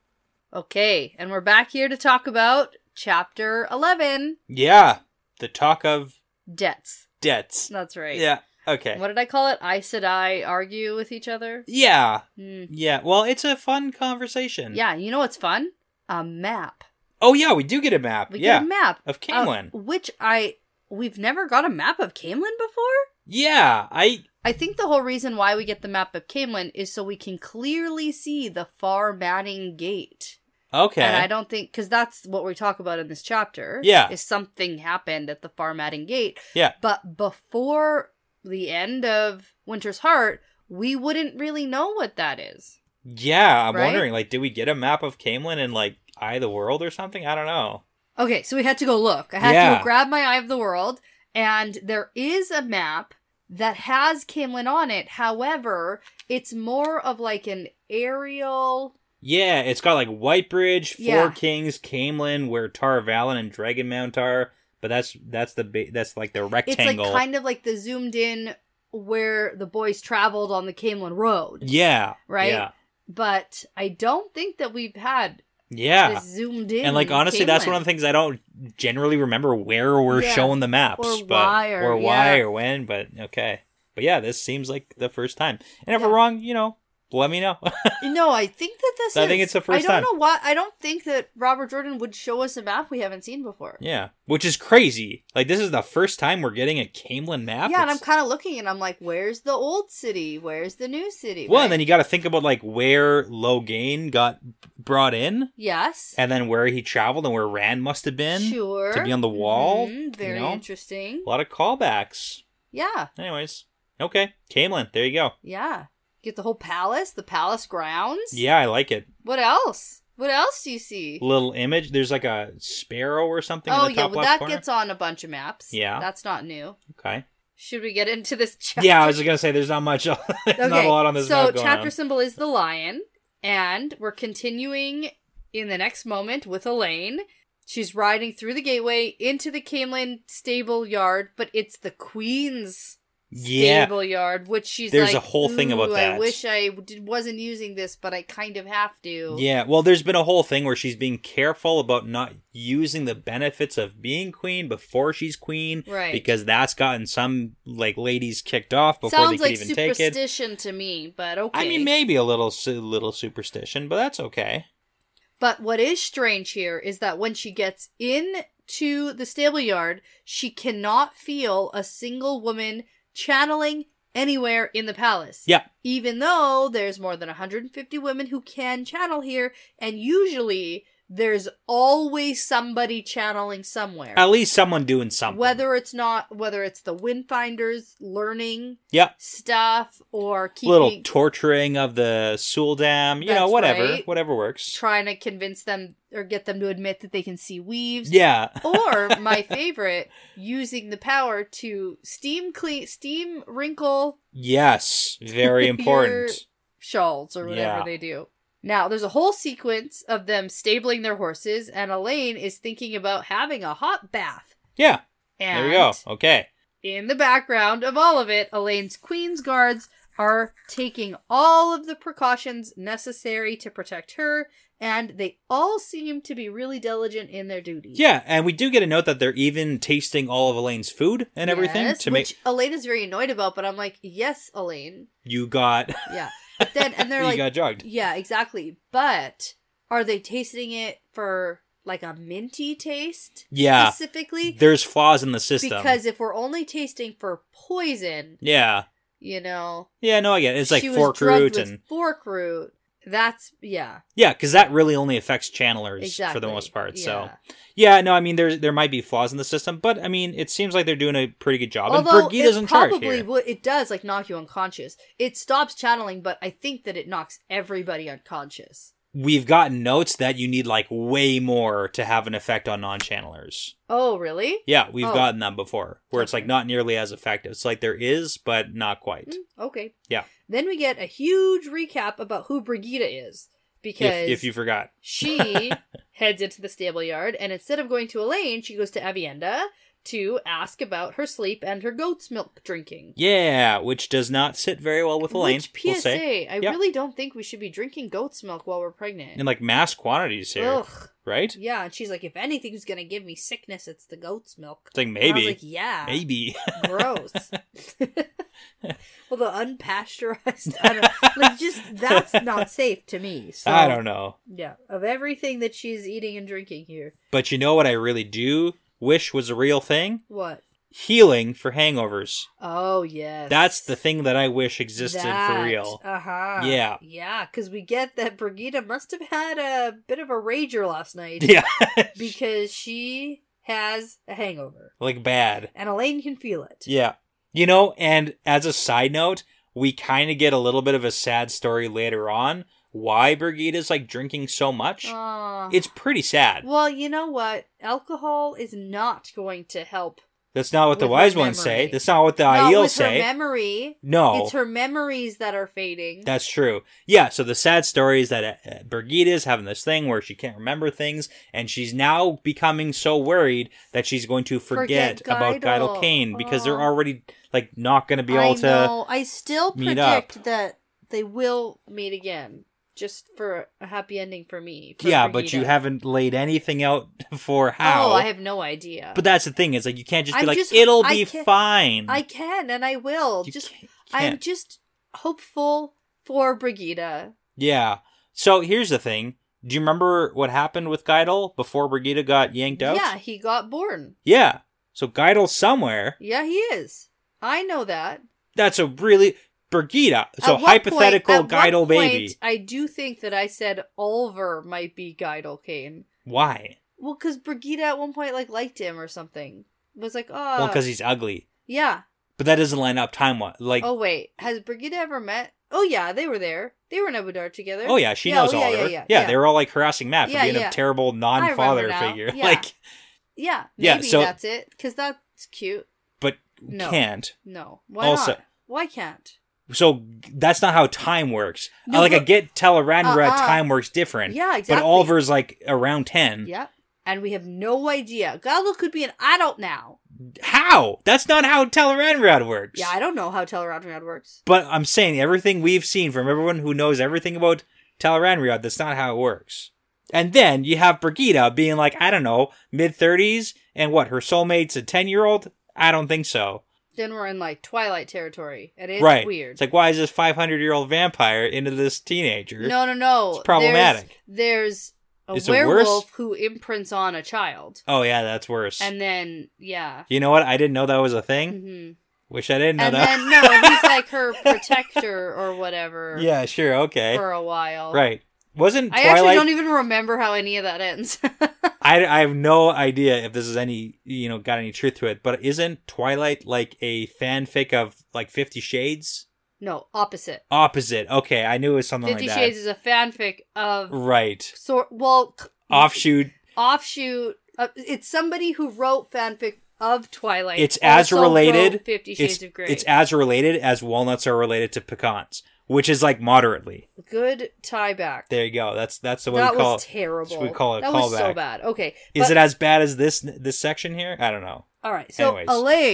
Okay, and we're back here to talk about chapter eleven, Yeah. The talk of debts. debts. That's right. Yeah. Okay. What did I call it? Aes Sedai argue with each other? Yeah. Hmm. Yeah. Well, it's a fun conversation. Yeah, you know what's fun? A map. Oh, yeah, we do get a map. We yeah. get a map. Of Caemlyn. Uh, which I... We've never got a map of Caemlyn before? Yeah. I... I think the whole reason why we get the map of Caemlyn is so we can clearly see the Far Madding Gate. Okay. And I don't think... Because that's what we talk about in this chapter. Yeah. Is something happened at the Far Madding Gate. Yeah. But before the end of Winter's Heart, we wouldn't really know what that is. Yeah, I'm Right? wondering, like, did we get a map of Caemlyn in, like, Eye of the World or something? I don't know. Okay, so we had to go look. I had to Yeah. go grab my Eye of the World, and there is a map that has Caemlyn on it. However, it's more of like an aerial... Yeah, it's got, like, Whitebridge, Four Yeah. Kings, Caemlyn, where Tar Valon and Dragonmount are, but that's, that's the, ba- that's, like, the It's rectangle. like kind of like the zoomed in where the boys traveled on the Caemlyn Road. Yeah. Right? Yeah. But I don't think that we've had Yeah. this zoomed in And like honestly, that's Caemlyn. one of the things I don't generally remember where we're Yeah. showing the maps, Or but why or- or why yeah. or when. But okay, but yeah, this seems like the first time. And if Yeah. we're wrong, you know, let me know. No, I think that this I is... think it's the first I don't time. know why... I don't think that Robert Jordan would show us a map we haven't seen before. Yeah, which is crazy. Like this is the first time we're getting a Caemlyn map. Yeah, and I'm It's- kind of looking and I'm like, where's the old city? Where's the new city? well, right? and then you got to think about like where Logain got brought in, Yes. and then where he traveled, and where Rand must have been Sure. to be on the wall. Mhm, very you know? interesting. A lot of callbacks. Yeah. Anyways, okay, Caemlyn. There you go. Yeah. Get the whole palace, the palace grounds. Yeah, I like it. What else? What else do you see? Little image. There's like a sparrow or something Oh, in the yeah. top Well, left that corner. gets on a bunch of maps. Yeah. That's not new. Okay. Should we get into this chapter? Yeah, I was gonna say there's not much. There's not a lot on this so map going chapter on. symbol is the lion, and we're continuing in the next moment with Elaine. She's riding through the gateway into the Caemlyn stable yard, but it's the queen's Yeah. stable yard, which she's There's like, a whole thing about "Ooh, that." I wish I did, wasn't using this, but I kind of have to. Yeah. Well, there's been a whole thing where she's being careful about not using the benefits of being queen before she's queen, Right. because that's gotten some like ladies kicked off before Sounds they like could even take it. superstition to me, but okay. I mean, maybe a little su- little superstition, but that's okay. But what is strange here is that when she gets into the stable yard, she cannot feel a single woman channeling anywhere in the palace. Yeah. Even though there's more than one hundred fifty women who can channel here, and usually there's always somebody channeling somewhere. At least someone doing something. Whether it's not, whether it's the Windfinders learning Yeah. stuff or keeping... Little torturing of the Suldam, you know, That's whatever, right. whatever works. trying to convince them or get them to admit that they can see weaves. Yeah. Or my favorite, using the power to steam clean, steam wrinkle Yes, very Your- important. shawls or whatever Yeah. they do. Now, there's a whole sequence of them stabling their horses, and Elaine is thinking about having a hot bath. Yeah, And there we go. Okay. in the background of all of it, Elaine's Queen's guards are taking all of the precautions necessary to protect her, and they all seem to be really diligent in their duty. Yeah, and we do get a note that they're even tasting all of Elaine's food and everything Yes, to which make Elaine is very annoyed about, but I'm like, yes, Elaine. you got Yeah. But then, and they're you like, got jogged. yeah, exactly. But are they tasting it for like a minty taste? Yeah. Specifically? There's flaws in the system. Because if we're only tasting for poison, yeah. you know. Yeah, no, I get it. It's like she fork was drugged root with and fork root. That's, yeah. yeah, because that really only affects channelers Exactly. for the most part. Yeah. So yeah, no, I mean there there might be flaws in the system, but I mean it seems like they're doing a pretty good job. Although and Brigida's it in charge probably here. would, it does like knock you unconscious. It stops channeling, but I think that it knocks everybody unconscious. We've gotten notes that you need like way more to have an effect on non-channelers. Oh, really? Yeah, we've Oh. gotten them before, where it's Okay. like not nearly as effective. It's like there is, but not quite. Mm, okay. Yeah. Then we get a huge recap about who Brigida is. Because If, if you forgot. she heads into the stable yard, and instead of going to Elaine, she goes to Avienda to ask about her sleep and her goat's milk drinking. Yeah, which does not sit very well with Elaine, Which P S A, we'll say. I Yeah. really don't think we should be drinking goat's milk while we're pregnant. In like mass quantities here, Ugh. right? Yeah, and she's like, if anything's gonna give me sickness, it's the goat's milk. It's like And I maybe. was like, yeah. Maybe. Gross. Well, the unpasteurized, I don't, like, just, that's not safe to me. So, I don't know. Yeah, of everything that she's eating and drinking here. But you know what I really do wish was a real thing? What? Healing for hangovers. Oh, yes. That's the thing that I wish existed for real. Uh huh. Yeah. Yeah, because we get that Brigida must have had a bit of a rager last night. Yeah. Because she has a hangover. Like bad. And Elaine can feel it. Yeah. You know, and as a side note, we kind of get a little bit of a sad story later on why Brigida's like drinking so much. Aw. It's pretty sad. Well, you know what? Alcohol is not going to help. That's not what the with wise her ones say. memory. That's not what the Not Aiel with say. her memory. No. It's her memories that are fading. That's true. Yeah, so the sad story is that uh, Brigida's having this thing where she can't remember things, and she's now becoming so worried that she's going to forget, Forget about Guidel. Guidel Kane because they're Aw. already like not going to be able I to. know. I still meet predict up. that they will meet again. Just for a happy ending for me. for Yeah, but Brigida. you haven't laid anything out for how. Oh, I have no idea. But that's the thing. It's like you can't just be I'm like, just- it'll I be can- fine. I can and I will. You just can't- I'm can't. just hopeful for Brigida. Yeah. So here's the thing. Do you remember what happened with Guidel before Brigida got yanked out? Yeah, he got born. Yeah. So Guidel's somewhere. Yeah, he is. I know that. That's a really Brigida. So At what hypothetical point, at Guidel what baby. point, I do think that I said Oliver might be Guidel Kane. Why? Well, because Brigida at one point like liked him or something. Was like, oh, Well, because he's ugly. yeah. But that doesn't line up time wise. Like, Oh wait, has Brigida ever met? Oh yeah, they were there. They were in Abu Dhar together. oh yeah, she Yeah, knows oh, yeah, Oliver. yeah, Yeah, yeah, yeah. they were all like harassing Matt for Yeah, being yeah. a terrible non-father now. figure. Yeah. Like, Yeah, Yeah, maybe so- that's it. Because that's cute. but No. can't. No, why Also- not? Why can't? So that's not how time works. No, like I but- get Teleranra Uh-uh. time works different. Yeah, exactly. But Oliver's like around ten. Yeah, and we have no idea. Guidel could be an adult now. How? That's not how Teleranra works. Yeah, I don't know how Teleranrad works. But I'm saying everything we've seen from everyone who knows everything about Teleranra, that's not how it works. And then you have Brigida being like, I don't know, mid thirties, and what, her soulmate's a ten-year-old? I don't think so. Then we're in like Twilight territory, and it's right. weird. It's like, why is this five hundred-year-old vampire into this teenager? no, no, no. It's problematic. There's, there's a Is it worse? werewolf who imprints on a child, Oh, yeah, that's worse. and then yeah. You know what? I didn't know that was a thing. hmm Wish I didn't know And that. then no, and he's like her protector or whatever. Yeah, sure, okay. For a while. Right. Wasn't I Twilight... actually don't even remember how any of that ends. I, I have no idea if this is any, you know, got any truth to it, but isn't Twilight like a fanfic of like Fifty Shades? No, opposite. Opposite. Okay, I knew it was something Fifty like that. Shades is a fanfic of Right. sort. Well, c- Offshoot. offshoot. Uh, it's somebody who wrote fanfic of Twilight. It's as also related. wrote Fifty Shades It's, of Grey. it's as related as walnuts are related to pecans, which is like moderately. Good tie back. There you go. That's that's the way That we call was it. terrible. That's what we call it. That was so callback. bad. Okay. Is but- it as bad as this this section here? I don't know. All right. So Anyways. Elaine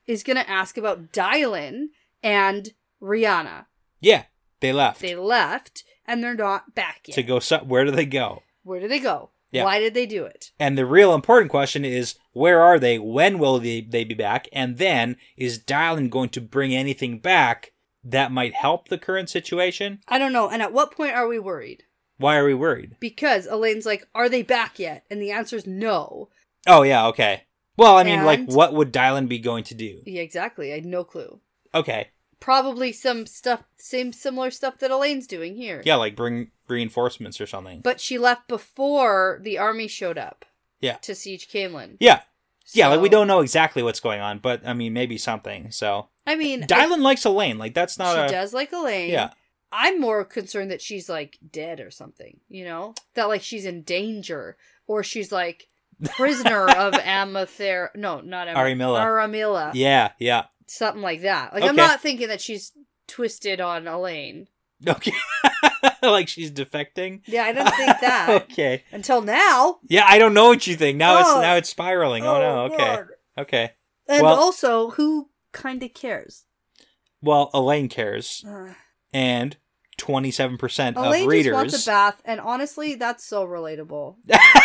is going to ask about Dylan and Rihanna. Yeah, they left. They left, and they're not back yet. To go, so- where do they go? Where did they go? Yeah. Why did they do it? And the real important question is, where are they? When will they, they be back? And then, is Dylan going to bring anything back that might help the current situation? I don't know. And at what point are we worried? Why are we worried? Because Elaine's like, are they back yet? And the answer is no. Oh, yeah, okay. Well, I mean, And- like, what would Dylan be going to do? Yeah, exactly. I had no clue. Okay. Probably some stuff, same similar stuff that Elaine's doing here. Yeah, like bring reinforcements or something. But she left before the army showed up. Yeah. To siege Camelin. Yeah. Yeah, like, we So- don't know exactly what's going on, but, I mean, maybe something, so... I mean... Dylan likes Elaine, like, that's She not a... does like Elaine. Yeah. I'm more concerned that she's, like, dead or something, you know? That, like, she's in danger. Or she's, like, prisoner of Amather... No, not Amather. Aramilla. Aramilla. Yeah, yeah. Something like that. Like, Okay. I'm not thinking that she's twisted on Elaine. Okay. Like she's defecting? Yeah, I don't think that. Okay. Until now. Yeah, I don't know what you think. Now Oh. it's now it's spiraling. Oh, no, okay. God. Okay. And Well- also, who kind of cares? Well, Elaine cares. Uh, And twenty-seven percent of Elaine readers... just wants a bath, and honestly, that's so relatable.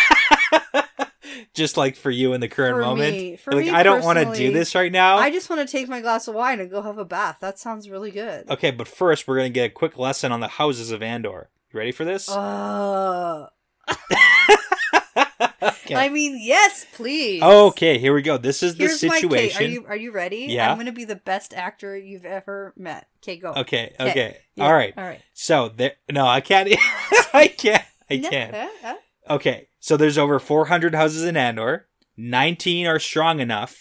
Just like for you in the current For moment. me. For like, me I don't want to do personally, this right now. I just want to take my glass of wine and go have a bath. That sounds really good. Okay, but first we're going to get a quick lesson on the houses of Andor. You ready for this? Uh, Okay. I mean, yes, please. Okay, here we go. This is the Here's my situation. cake. Are you are you ready? Yeah. I'm going to be the best actor you've ever met. Okay, go. Okay, Okay. okay. Yeah, All right. All right. So there no, I can't I can't. I No, can't. uh, uh. Okay. So there's over four hundred houses in Andor. nineteen are strong enough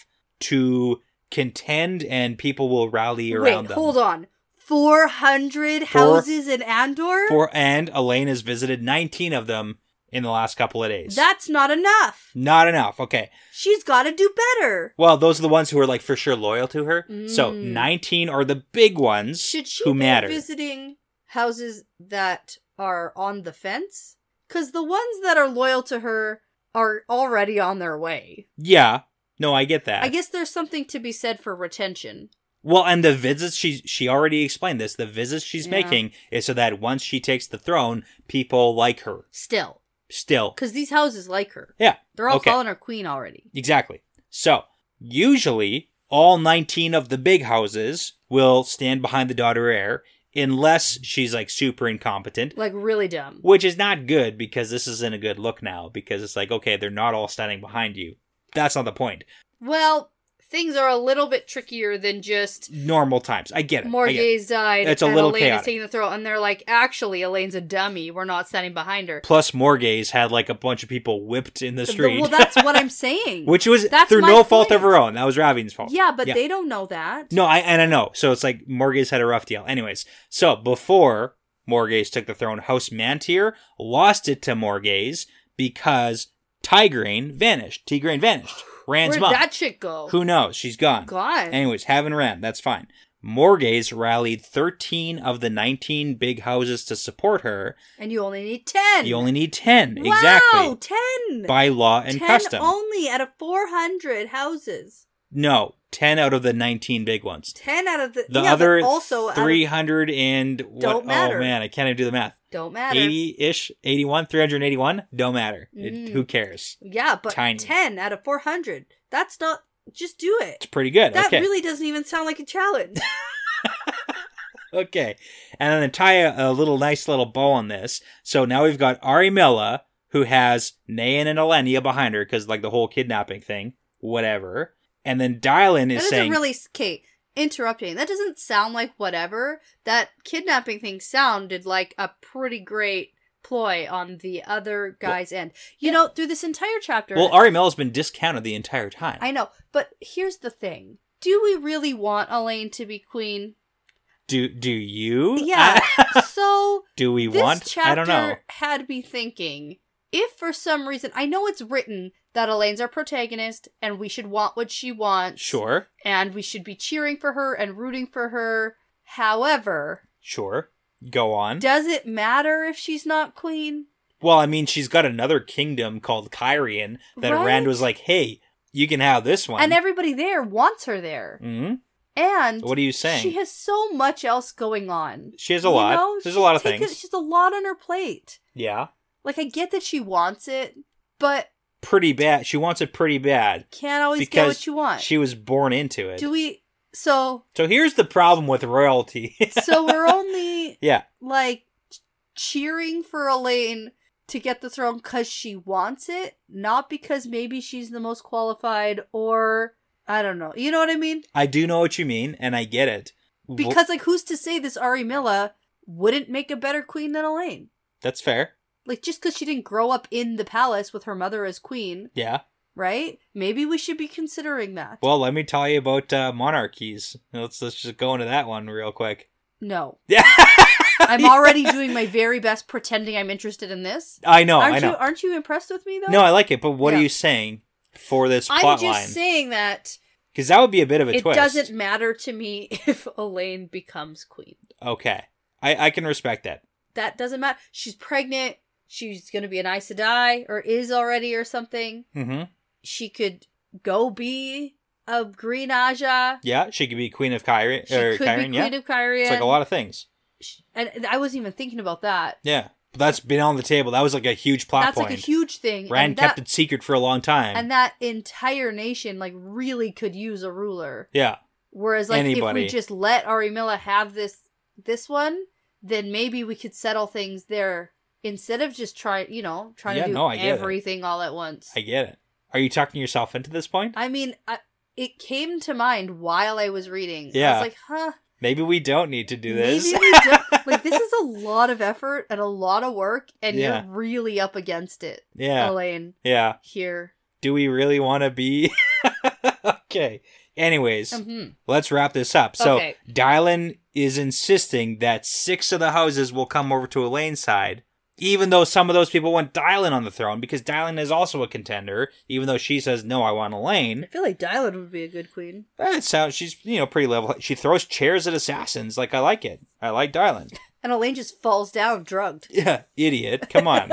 to contend and people will rally around Wait, them. hold on. four hundred Four- houses in Andor? For and Elaine has visited nineteen of them in the last couple of days. That's not enough. Not enough. Okay. She's got to do better. Well, those are the ones who are like for sure loyal to her. So Mm. nineteen are the big ones Should she who be matter. visiting houses that are on the fence? Because the ones that are loyal to her are already on their way. Yeah. No, I get that. I guess there's something to be said for retention. Well, and the visits she she already explained this. The visits she's Yeah. making is so that once she takes the throne, people like her. Still. Still. Because these houses like her. Yeah. They're all Okay. calling her queen already. Exactly. So, usually all nineteen of the big houses will stand behind the daughter heir unless she's like super incompetent, Like, really dumb. which is not good because this isn't a good look now because it's like, okay, they're not all standing behind you. That's not the point. Well, things are a little bit trickier than just Normal times. I get it. I get it. Morghese died It's a and little Elaine chaotic. is taking the throne, and they're like, actually, Elaine's a dummy. We're not standing behind her. Plus, Morghese had like a bunch of people whipped in the street. Well, that's what I'm saying. Which was That's through my no fault of point. her own. That was Ravine's fault. Yeah, but they don't know that. No, I and I know. So it's like Morghese had a rough deal. Anyways, so before Morghese took the throne, House Mantir lost it to Morghese because Tigraine vanished. Tigraine vanished. Rand's Where'd mom. that chick go? Who knows? She's gone. Gone. Anyways, having Rand, that's fine. Morghese rallied thirteen of the nineteen big houses to support her. And you only need ten. You only need ten. Wow, Exactly. ten. By law and ten custom. only out of four hundred houses. No, ten out of the nineteen big ones. ten out of the... The yeah, other but also out of- three hundred and what? Don't matter. Oh man, I can't even do the math. Don't matter. eighty-ish, eighty-one, three hundred eighty-one. Don't matter. It, Mm. who cares? Yeah, but Tiny. ten out of four hundred. That's not... Just do it. It's pretty good. That okay. really doesn't even sound like a challenge. Okay. And then to tie a, a little nice little bow on this. So now we've got Arimella, who has Nayan and Elenia behind her because like the whole kidnapping thing, whatever. And then Dylan That is doesn't saying, really... Kate, interrupting. That doesn't sound like whatever. That kidnapping thing sounded like a pretty great ploy on the other guy's end. You know, through this entire chapter... well, Arimella's been discounted the entire time. I know, but here's the thing. Do we really want Elaine to be queen? do do you? Yeah. So do we this want? chapter I don't know. had me thinking, if for some reason, I know it's written that Elaine's our protagonist and we should want what she wants. Sure. And we should be cheering for her and rooting for her. However, Sure. Go on. does it matter if she's not queen? Well, I mean, she's got another kingdom called Kyrian that Right? Rand was like, hey, you can have this one. And everybody there wants her there. Mm-hmm. And what are you saying? She has so much else going on. She has a lot. Know? There's She's a lot of taken, things. She's a lot on her plate. Yeah. Like, I get that she wants it, but... Pretty bad. She wants it pretty bad. Can't always get what you want. She was born into it. Do we... So... So here's the problem with royalty. So we're only... Yeah. Like, cheering for Elaine to get the throne because she wants it, not because maybe she's the most qualified or... I don't know. You know what I mean? I do know what you mean, and I get it. Because, like, who's to say this Arimilla wouldn't make a better queen than Elaine? That's fair. Like, just because she didn't grow up in the palace with her mother as queen. Yeah. Right? Maybe we should be considering that. Well, let me tell you about uh, monarchies. Let's, let's just go into that one real quick. No. Yeah. I'm already doing my very best pretending I'm interested in this. I know, aren't I know. You, aren't you impressed with me, though? No, I like it, but what yeah. are you saying for this plot I'm just line? saying that... Because that would be a bit of a it twist. It doesn't matter to me if Elaine becomes queen. Okay. I, I can respect that. That doesn't matter. She's pregnant. She's going to be an Aes Sedai, or is already, or something. Mm-hmm. She could go be a Green Aja. Yeah, she could be Queen of Kyrie. She or could Kyrian, be Queen yeah. of Kyrian. It's like a lot of things. And I wasn't even thinking about that. Yeah. But that's been on the table. That was like a huge plot That's point. like a huge thing. Rand and kept that, it secret for a long time. And that entire nation, like, really could use a ruler. Yeah. Whereas, like, Anybody. if we just let Arimilla have this this one, then maybe we could settle things there instead of just trying, you know, trying Yeah, to do no, I get it. everything all at once. I get it. Are you talking yourself into this point? I mean, I, it came to mind while I was reading. Yeah. I was like, huh. Maybe we don't need to do this. Maybe we don't. Like, this is a lot of effort and a lot of work, and Yeah. you're really up against it, Yeah. Elaine. Yeah. Here. Do we really want to be? Okay. Anyways, Mm-hmm. let's wrap this up. So, Okay. Dylan is insisting that six of the houses will come over to Elaine's side, even though some of those people want Dylan on the throne, because Dylan is also a contender, even though she says, no, I want Elaine. I feel like Dylan would be a good queen. That sounds, she's, you know, pretty level. She throws chairs at assassins. Like, I like it. I like Dylan. And Elaine just falls down drugged. Yeah, idiot. Come on.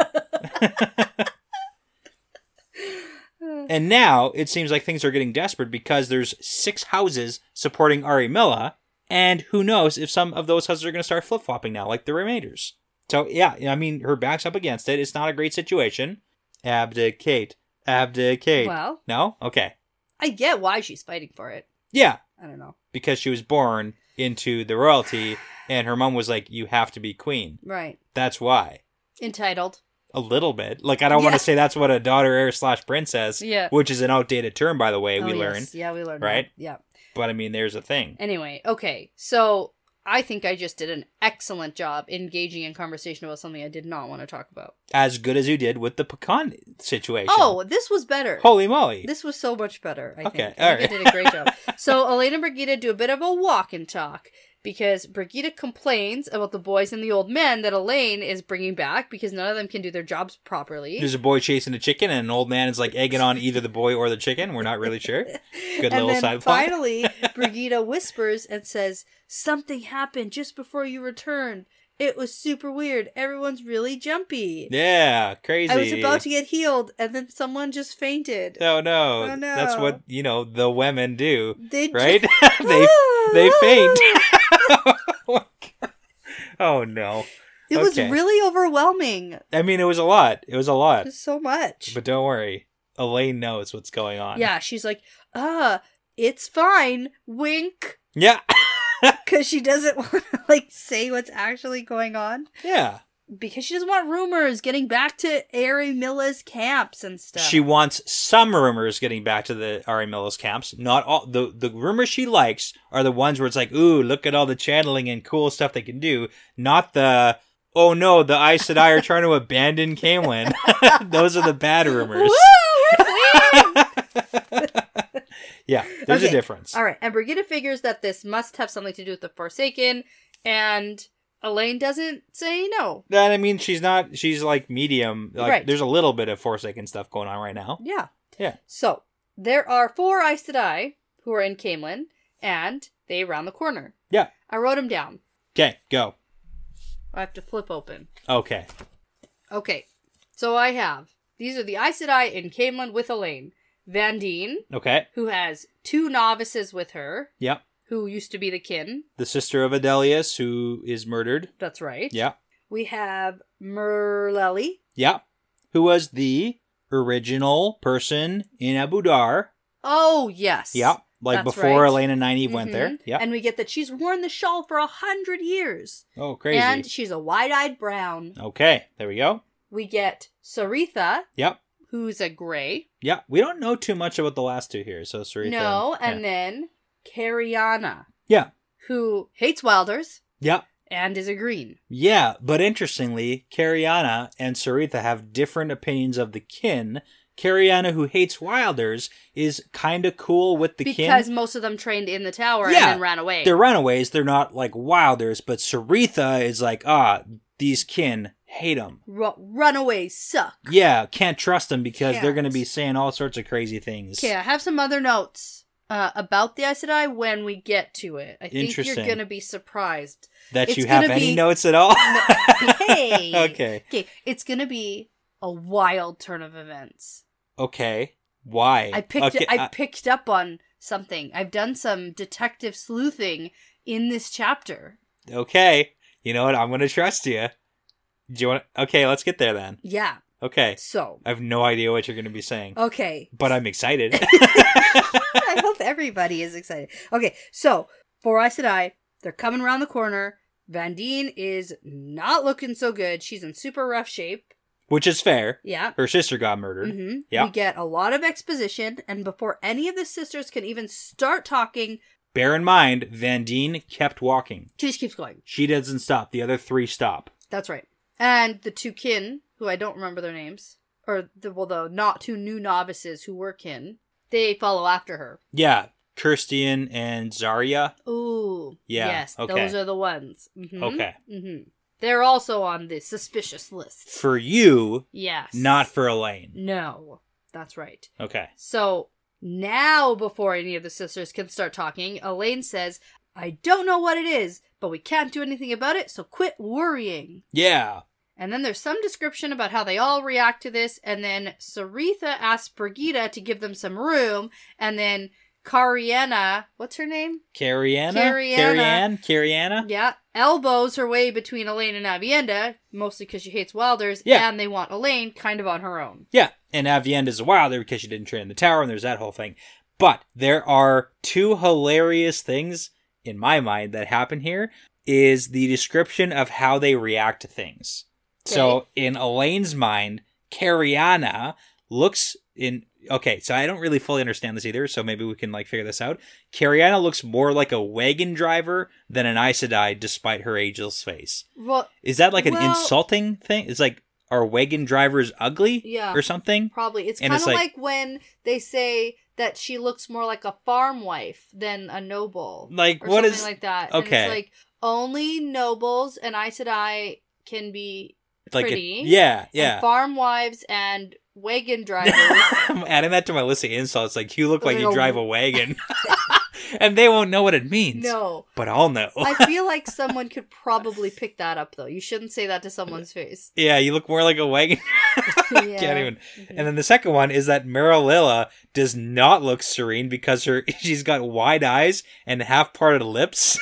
And now it seems like things are getting desperate because there's six houses supporting Arimilla, and who knows if some of those houses are going to start flip-flopping now, like the remainders. So, yeah, I mean, her back's up against it. It's not a great situation. Abdicate. Abdicate. Well. No? Okay. I get why she's fighting for it. Yeah. I don't know. Because she was born into the royalty, and her mom was like, you have to be queen. Right. That's why. Entitled. A little bit. Like, I don't Yeah. want to say that's what a daughter heir slash princess, Yeah. which is an outdated term, by the way, Oh, we yes. learn. Yeah, we learned. Right? That. Yeah. But, I mean, there's a thing. Anyway, okay. So, I think I just did an excellent job engaging in conversation about something I did not want to talk about. As good as you did with the pecan situation. Oh, this was better. Holy moly. This was so much better, I Okay, think. I all think right. I did a great job. So, Elaine and Brigida do a bit of a walk and talk. Because Brigida complains about the boys and the old men that Elaine is bringing back because none of them can do their jobs properly. There's a boy chasing a chicken, and an old man is like egging on either the boy or the chicken. We're not really sure. Good and little then side plot. finally, Brigida whispers and says, something happened just before you returned. It was super weird. Everyone's really jumpy. Yeah, crazy. I was about to get healed, and then someone just fainted. Oh no. Oh, no. That's what, you know, the women do. They Right? ju- they they faint. Oh no. It was Okay. really overwhelming. I mean, it was a lot. It was a lot. Just so much. But don't worry. Elaine knows what's going on. Yeah, she's like, ah, it's fine. Wink. Yeah. Because she doesn't want to, like, say what's actually going on. Yeah. Because she doesn't want rumors getting back to Arimilla's camps and stuff. She wants some rumors getting back to the Arimilla's camps. Not all. The, the rumors she likes are the ones where it's like, ooh, look at all the channeling and cool stuff they can do. Not the, oh no, the Aes Sedai are trying to abandon Caemlyn. Those are the bad rumors. Woo! We're clean! Yeah, there's Okay. a difference. All right, and Brigida figures that this must have something to do with the Forsaken, and Elaine doesn't say no. That, I mean, she's not, she's like medium. Like, Right. there's a little bit of Forsaken stuff going on right now. Yeah. Yeah. So, there are four Aes Sedai who are in Caemlyn, and they round the corner. Yeah. I wrote them down. Okay, go. I have to flip open. Okay. Okay, so I have, these are the Aes Sedai in Caemlyn with Elaine. Vandene, Okay. who has two novices with her, Yep. who used to be the kin. The sister of Adelius, who is murdered. That's right. Yeah. We have Merleli. Yeah. Who was the original person in Abu Dar. Oh, yes. Yeah. Like That's before right. Elena and Nynaeve went Mhm. there. Yeah. And we get that she's worn the shawl for a hundred years. Oh, crazy. And she's a wide-eyed brown. Okay. There we go. We get Saritha, Yep. who's a gray. Yeah. We don't know too much about the last two here. So Saritha. No, and yeah. then Cariana, Yeah. who hates Wilders Yeah. and is a green. Yeah. But interestingly, Cariana and Saritha have different opinions of the kin. Cariana, who hates Wilders, is kind of cool with the kin. Because most of them trained in the tower Yeah, and then ran away. They're runaways. They're not like Wilders, but Saritha is like, ah, these kin hate them. Ru- runaways suck. Yeah, can't trust them because they're Can't. going to be saying all sorts of crazy things. Okay, I have some other notes uh, about the Aes Sedai when we get to it. I think you're Interesting. going to be surprised. That It's you have gonna any be- notes at all? Hey! Okay. Okay, it's going to be a wild turn of events. Okay. Why? I picked okay, I picked up on something. I've done some detective sleuthing in this chapter. okay. You know what? I'm going to trust you. Do you want? Okay, let's get there then. Yeah. Okay. So, I have no idea what you're going to be saying, okay. but I'm excited. I hope everybody is excited. Okay, so for Aes Sedai, they're coming around the corner. Vandene is not looking so good. She's in super rough shape. Which is fair. Yeah. Her sister got murdered. Mm-hmm. Yeah. We get a lot of exposition, and before any of the sisters can even start talking, Bear in mind, Vandene kept walking. she just keeps going. She doesn't stop. The other three stop. That's right. And the two kin, who I don't remember their names, or the well, the not two new novices who were kin, they follow after her. Yeah. Kirstian and Zarya. Ooh. Yeah, Yes, okay. those are the ones. Mm-hmm. Okay. Mm-hmm. They're also on the suspicious list. For you, Yes. not for Elaine. No. That's right. Okay. So now, before any of the sisters can start talking, Elaine says, I don't know what it is, but we can't do anything about it, so quit worrying. Yeah. And then there's some description about how they all react to this, and then Saritha asks Brigida to give them some room, and then Cariana, what's her name? Cariana? Cariana. Carianne? Cariana? Yeah, elbows her way between Elaine and Avienda, mostly because she hates Wilders, Yeah. and they want Elaine kind of on her own. Yeah. And Avienda's a wilder because she didn't train in the tower, and there's that whole thing. But there are two hilarious things, in my mind, that happen here, is the description of how they react to things. So, in Elaine's mind, Cariana looks in... Okay, so I don't really fully understand this either, so maybe we can, like, figure this out. Cariana looks more like a wagon driver than an Aes Sedai, despite her ageless face. Well, Is that, like, an Well- insulting thing? It's like, are wagon drivers ugly? Yeah. Or something? probably. It's And kind of it's like, like- when they say that she looks more like a farm wife than a noble. Like, Or what something is... like that. okay. And it's like, only nobles and Aes Sedai can be like pretty. A, yeah, And yeah. farm wives and wagon drivers. I'm adding that to my list of insults. Like, you look like you Like a- drive a wagon. And they won't know what it means. No. But I'll know. I feel like someone could probably pick that up, though. You shouldn't say that to someone's face. Yeah, you look more like a wagon. Yeah. Can't even. And then the second one is that Marililla does not look serene because her she's got wide eyes and half-parted lips.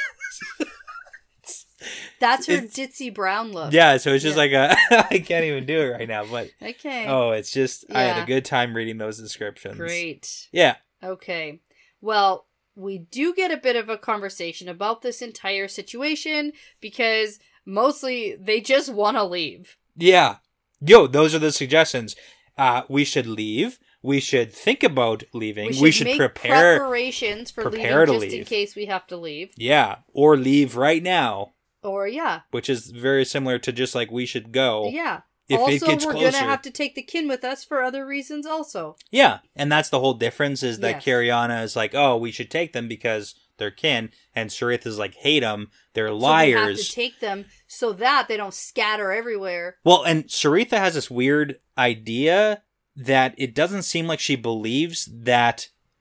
That's her It's- ditzy brown look. Yeah, so it's just Yeah. like a... I can't even do it right now, but... Okay. Oh, it's just... I had Yeah. a good time reading those descriptions. Great. Yeah. Okay. Well, we do get a bit of a conversation about this entire situation because mostly they just want to leave. Yeah. Yo, those are the suggestions. Uh, we should leave. We should think about leaving. We should, We should make prepare. preparations for prepare to leaving just in leave. case we have to leave. Yeah. Or leave right now, Or, yeah. which is very similar to just like we should go. Yeah. If also, it gets we're closer. going to have to take the kin with us for other reasons also. Yeah. And that's the whole difference is that Yes. Cariana is like, oh, we should take them because they're kin. And Saritha is like, hate them. They're So we have liars. to take them so that they don't scatter everywhere. Well, and Saritha has this weird idea that it doesn't seem like she believes that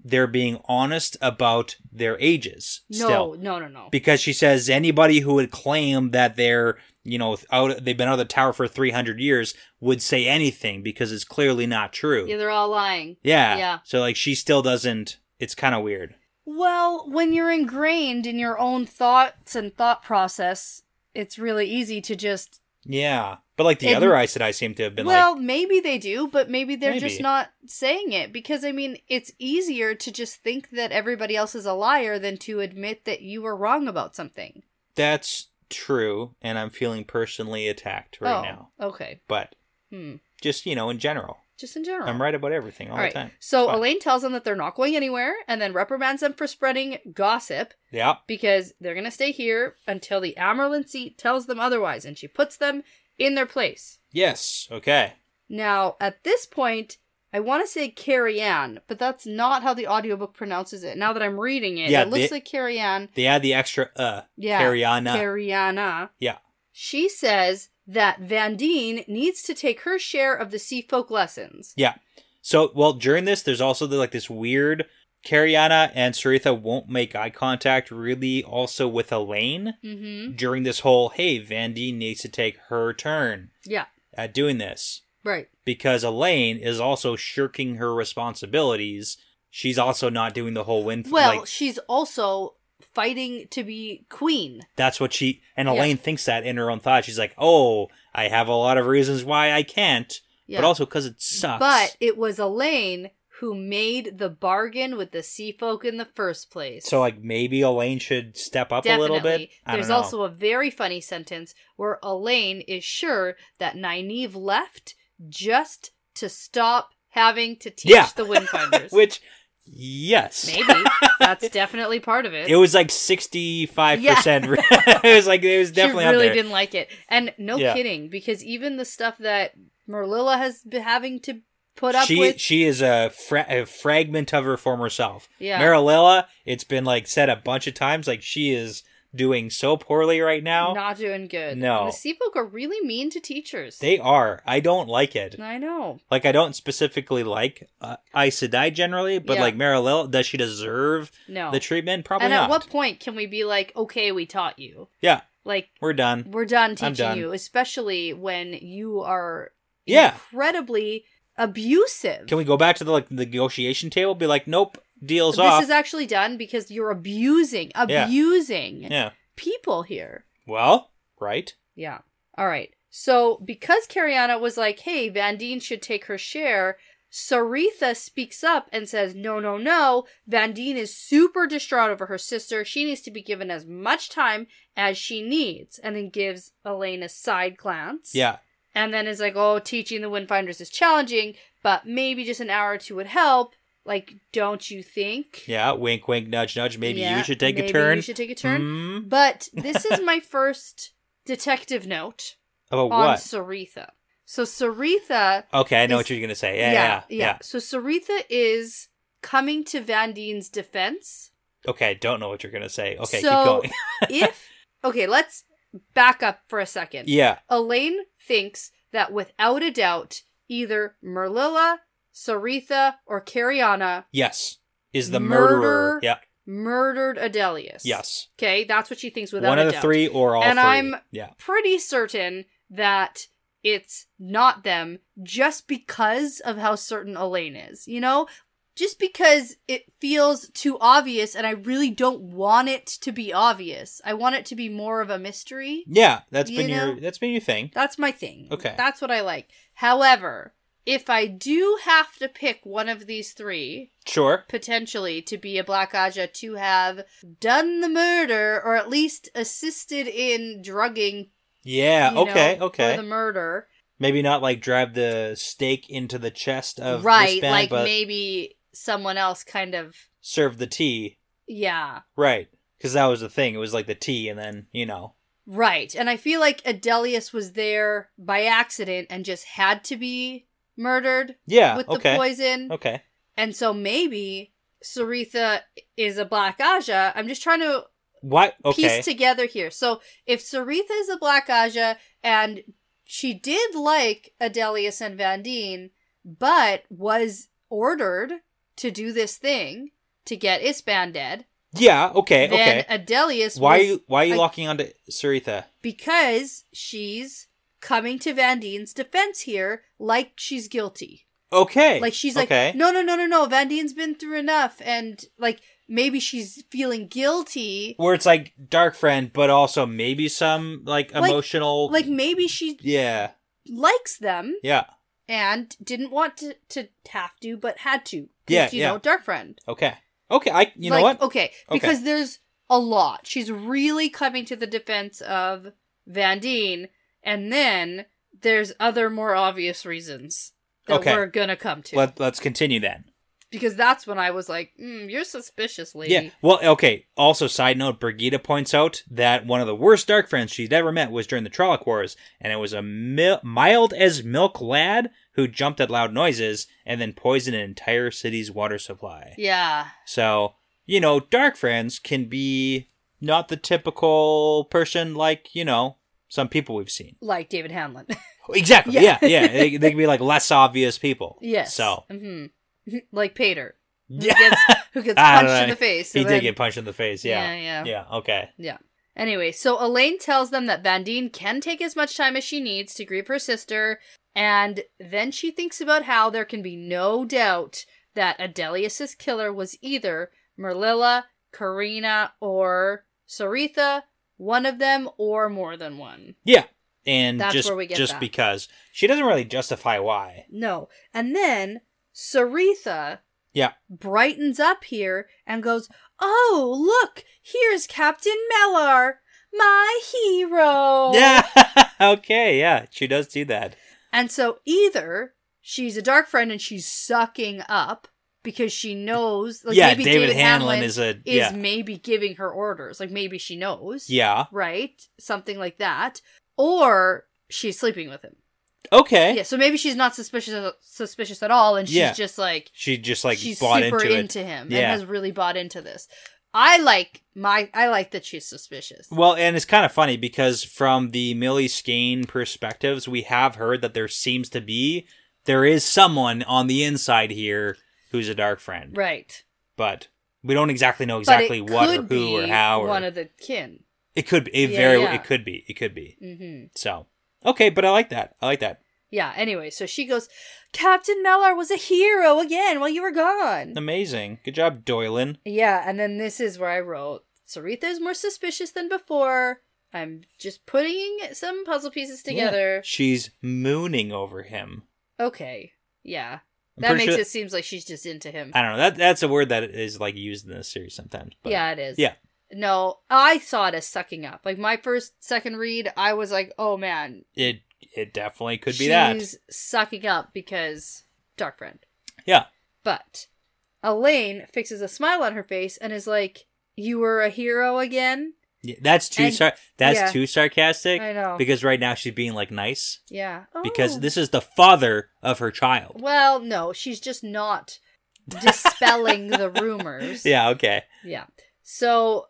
they're being honest about their ages. No, still. no, no, no. Because she says anybody who would claim that they're, you know, out, they've been out of the tower for three hundred years would say anything because it's clearly not true. Yeah, they're all lying. Yeah. Yeah. So, like, she still doesn't, it's kind of weird. Well, when you're ingrained in your own thoughts and thought process, it's really easy to just... Yeah. But, like, the And- other Aes Sedai seem to have been well, like, maybe they do, but maybe they're Maybe. just not saying it. Because, I mean, it's easier to just think that everybody else is a liar than to admit that you were wrong about something. that's true, and I'm feeling personally attacked right oh, now. okay. But Hmm. just, you know, in general. Just in general. I'm right about everything all, All right. the time. So Fine. Elaine tells them that they're not going anywhere and then reprimands them for spreading gossip Yeah. because they're going to stay here until the Amerlin seat tells them otherwise. And she puts them in their place. Yes. Okay. Now, at this point, I want to say Carrie Ann, but that's not how the audiobook pronounces it. Now that I'm reading it, Yeah, it looks they- like Carrie Ann. They add the extra uh. Yeah. Cariana. Cariana. Yeah. She says that Van Deen needs to take her share of the sea folk lessons. Yeah. So, well, during this, there's also the, like this weird. Cariana and Saritha won't make eye contact really also with Elaine Mm-hmm. during this whole, hey, Van Deen needs to take her turn Yeah. at doing this. Right. Because Elaine is also shirking her responsibilities. She's also not doing the whole win. Well, like, she's also fighting to be queen. that's what she... And Yeah. Elaine thinks that in her own thought. She's like, oh, I have a lot of reasons why I can't. Yeah. But also because it sucks. But it was Elaine who made the bargain with the sea folk in the first place. So, like, maybe Elaine should step up Definitely. a little bit? I There's don't know. also a very funny sentence where Elaine is sure that Nynaeve left just to stop having to teach Yeah. the Windfinders. Which, yes. Maybe. That's definitely part of it. It was like sixty-five percent. It was like, it was definitely she really up there. didn't like it. And no Yeah. kidding, because even the stuff that Merlilla has been having to put up she with... she is a, fra- a fragment of her former self. Yeah. Marillella, it's been like said a bunch of times, like she is doing so poorly right now. Not doing good. No. And the sea folk are really mean to teachers. They are. I don't like it. I know. Like, I don't specifically like uh, Aes Sedai generally, but Yeah. like Marillella, does she deserve No. the treatment? Probably and not. at what point can we be like, okay, we taught you? Yeah, Like, we're done. we're done I'm teaching done. you, especially when you are Yeah. incredibly abusive. Can we go back to the like the negotiation table? Be like, nope, deal's this off. is actually done because you're abusing, abusing yeah. people here. Well, right. Yeah. All right. So because Cariana was like, hey, Van Deen should take her share, Saritha speaks up and says, no, no, no. Van Deen is super distraught over her sister. She needs to be given as much time as she needs. And then gives Elaine a side glance. Yeah. And then is like, oh, teaching the Windfinders is challenging, but maybe just an hour or two would help. Like, don't you think? Yeah. Wink, wink, nudge, nudge. Maybe Yeah, you should take maybe a turn. you should take a turn. Hmm? But this is my first detective note About on what? Saritha. So Saritha... Okay, I know is- what you're gonna say. Yeah, yeah, yeah. So Saritha is coming to Van Deen's defense. Okay, don't know what you're gonna say. Okay, So- keep going. If... Okay, let's back up for a second. Yeah. Elaine thinks that without a doubt, either Merlilla, Saritha, or Cariana Yes. Is the Murder- murderer? Yeah. murdered Adelius. Yes. Okay, that's what she thinks without One a of the doubt. three or all And three. I'm- Yeah. Pretty certain that it's not them just because of how certain Elaine is, you know? Just because it feels too obvious and I really don't want it to be obvious. I want it to be more of a mystery. Yeah. That's You been know? your. That's been your thing. That's my thing. Okay. That's what I like. However, if I do have to pick one of these three, Sure. potentially to be a Black Aja to have done the murder or at least assisted in drugging, Yeah. you Okay. know, okay. for the murder. Maybe not like drive the stake into the chest of Right, this band, like but maybe someone else kind of, serve the tea. yeah, Right. Because that was the thing. It was like the tea, and then you know. right. And I feel like Adelius was there by accident and just had to be murdered Yeah. with okay. the poison. Okay. And so maybe Saritha is a Black Aja. I'm just trying to What? Okay. piece together here. So if Saritha is a Black Aja and she did like Adelius and Van Deen, but was ordered to do this thing to get Ispan dead. Yeah, okay, then okay. Adelius Why was, are you why are you like, locking onto Saritha? because she's coming to Van Dien's defense here like she's guilty. Okay. Like she's like, okay. no, no, no, no, no. Van Dien's been through enough, and like maybe she's feeling guilty. Where it's like dark friend, but also maybe some like Like- emotional. Like maybe she yeah, likes them yeah. and didn't want to, to have to, but had to. 'Cause, Yeah, you yeah. know, dark friend. Okay, okay. I you like, know what? Okay, because there's a lot. She's really coming to the defense of Van Dien, and then there's other more obvious reasons that Okay. we're gonna come to. Let Let's continue then. Because that's when I was like, mm, you're suspicious, lady. Yeah. Well, okay. Also, side note: Brigida points out that one of the worst dark friends she'd ever met was during the Trolloc Wars, and it was a mil- mild as milk lad who jumped at loud noises and then poisoned an entire city's water supply. Yeah. So, you know, dark friends can be not the typical person like, you know, some people we've seen. Like David Hanlon. Exactly. Yeah. Yeah, yeah. They, they can be like less obvious people. Yes. So, hmm Like Pater. Who yeah. gets, who gets I don't punched in know. the face. He and did then- get punched in the face. Yeah. Yeah, yeah. Yeah. Okay. Yeah. Anyway, so Elaine tells them that Van Dien can take as much time as she needs to grieve her sister, and then she thinks about how there can be no doubt that Adelius's killer was either Merlilla, Karina, or Saritha, one of them, or more than one. Yeah. And That's just where we get just that. because she doesn't really justify why. No. And then Saritha Yeah. brightens up here and goes, "Oh, look, here's Captain Mellar, my hero." Yeah. Okay. Yeah. She does do that. And so either she's a dark friend and she's sucking up because she knows, like yeah. maybe David, David, Hanlon, Hanlon is a is yeah. maybe giving her orders. Like maybe she knows. Yeah. Right? Something like that. Or she's sleeping with him. Okay. Yeah, so maybe she's not suspicious suspicious at all, and she's Yeah. just like She just like she's bought super into, into, it. him Yeah. and has really bought into this. I like my I like that she's suspicious. Well, and it's kind of funny because from the Millie Skane perspectives, we have heard that there seems to be there is someone on the inside here who's a dark friend, Right. but we don't exactly know But exactly it what or could who or be how. Or one of the kin. it could be it Yeah, very yeah. it could be it could be. Mm-hmm. So okay, but I like that. I like that. Yeah, anyway, so she goes, "Captain Mellar was a hero again while you were gone." Amazing, good job, Doylin. Yeah, and then this is where I wrote, Saritha is more suspicious than before. I'm just putting some puzzle pieces together. Yeah. She's mooning over him. Okay, yeah. I'm That pretty makes sure- it seems like she's just into him. I don't know. That that's a word that is like used in this series sometimes. But Yeah, it is. Yeah. No, I saw it as sucking up. Like my first, second read, I was like, oh man. It it definitely could be that. She's sucking up because Dark Friend. Yeah. But Elaine fixes a smile on her face and is like, "You were a hero again?" Yeah, that's too And- sar- that's yeah. too sarcastic. I know. Because right now she's being like nice Yeah. Oh. because this is the father of her child. Well, no, she's just not dispelling the rumors. Yeah, okay. Yeah. So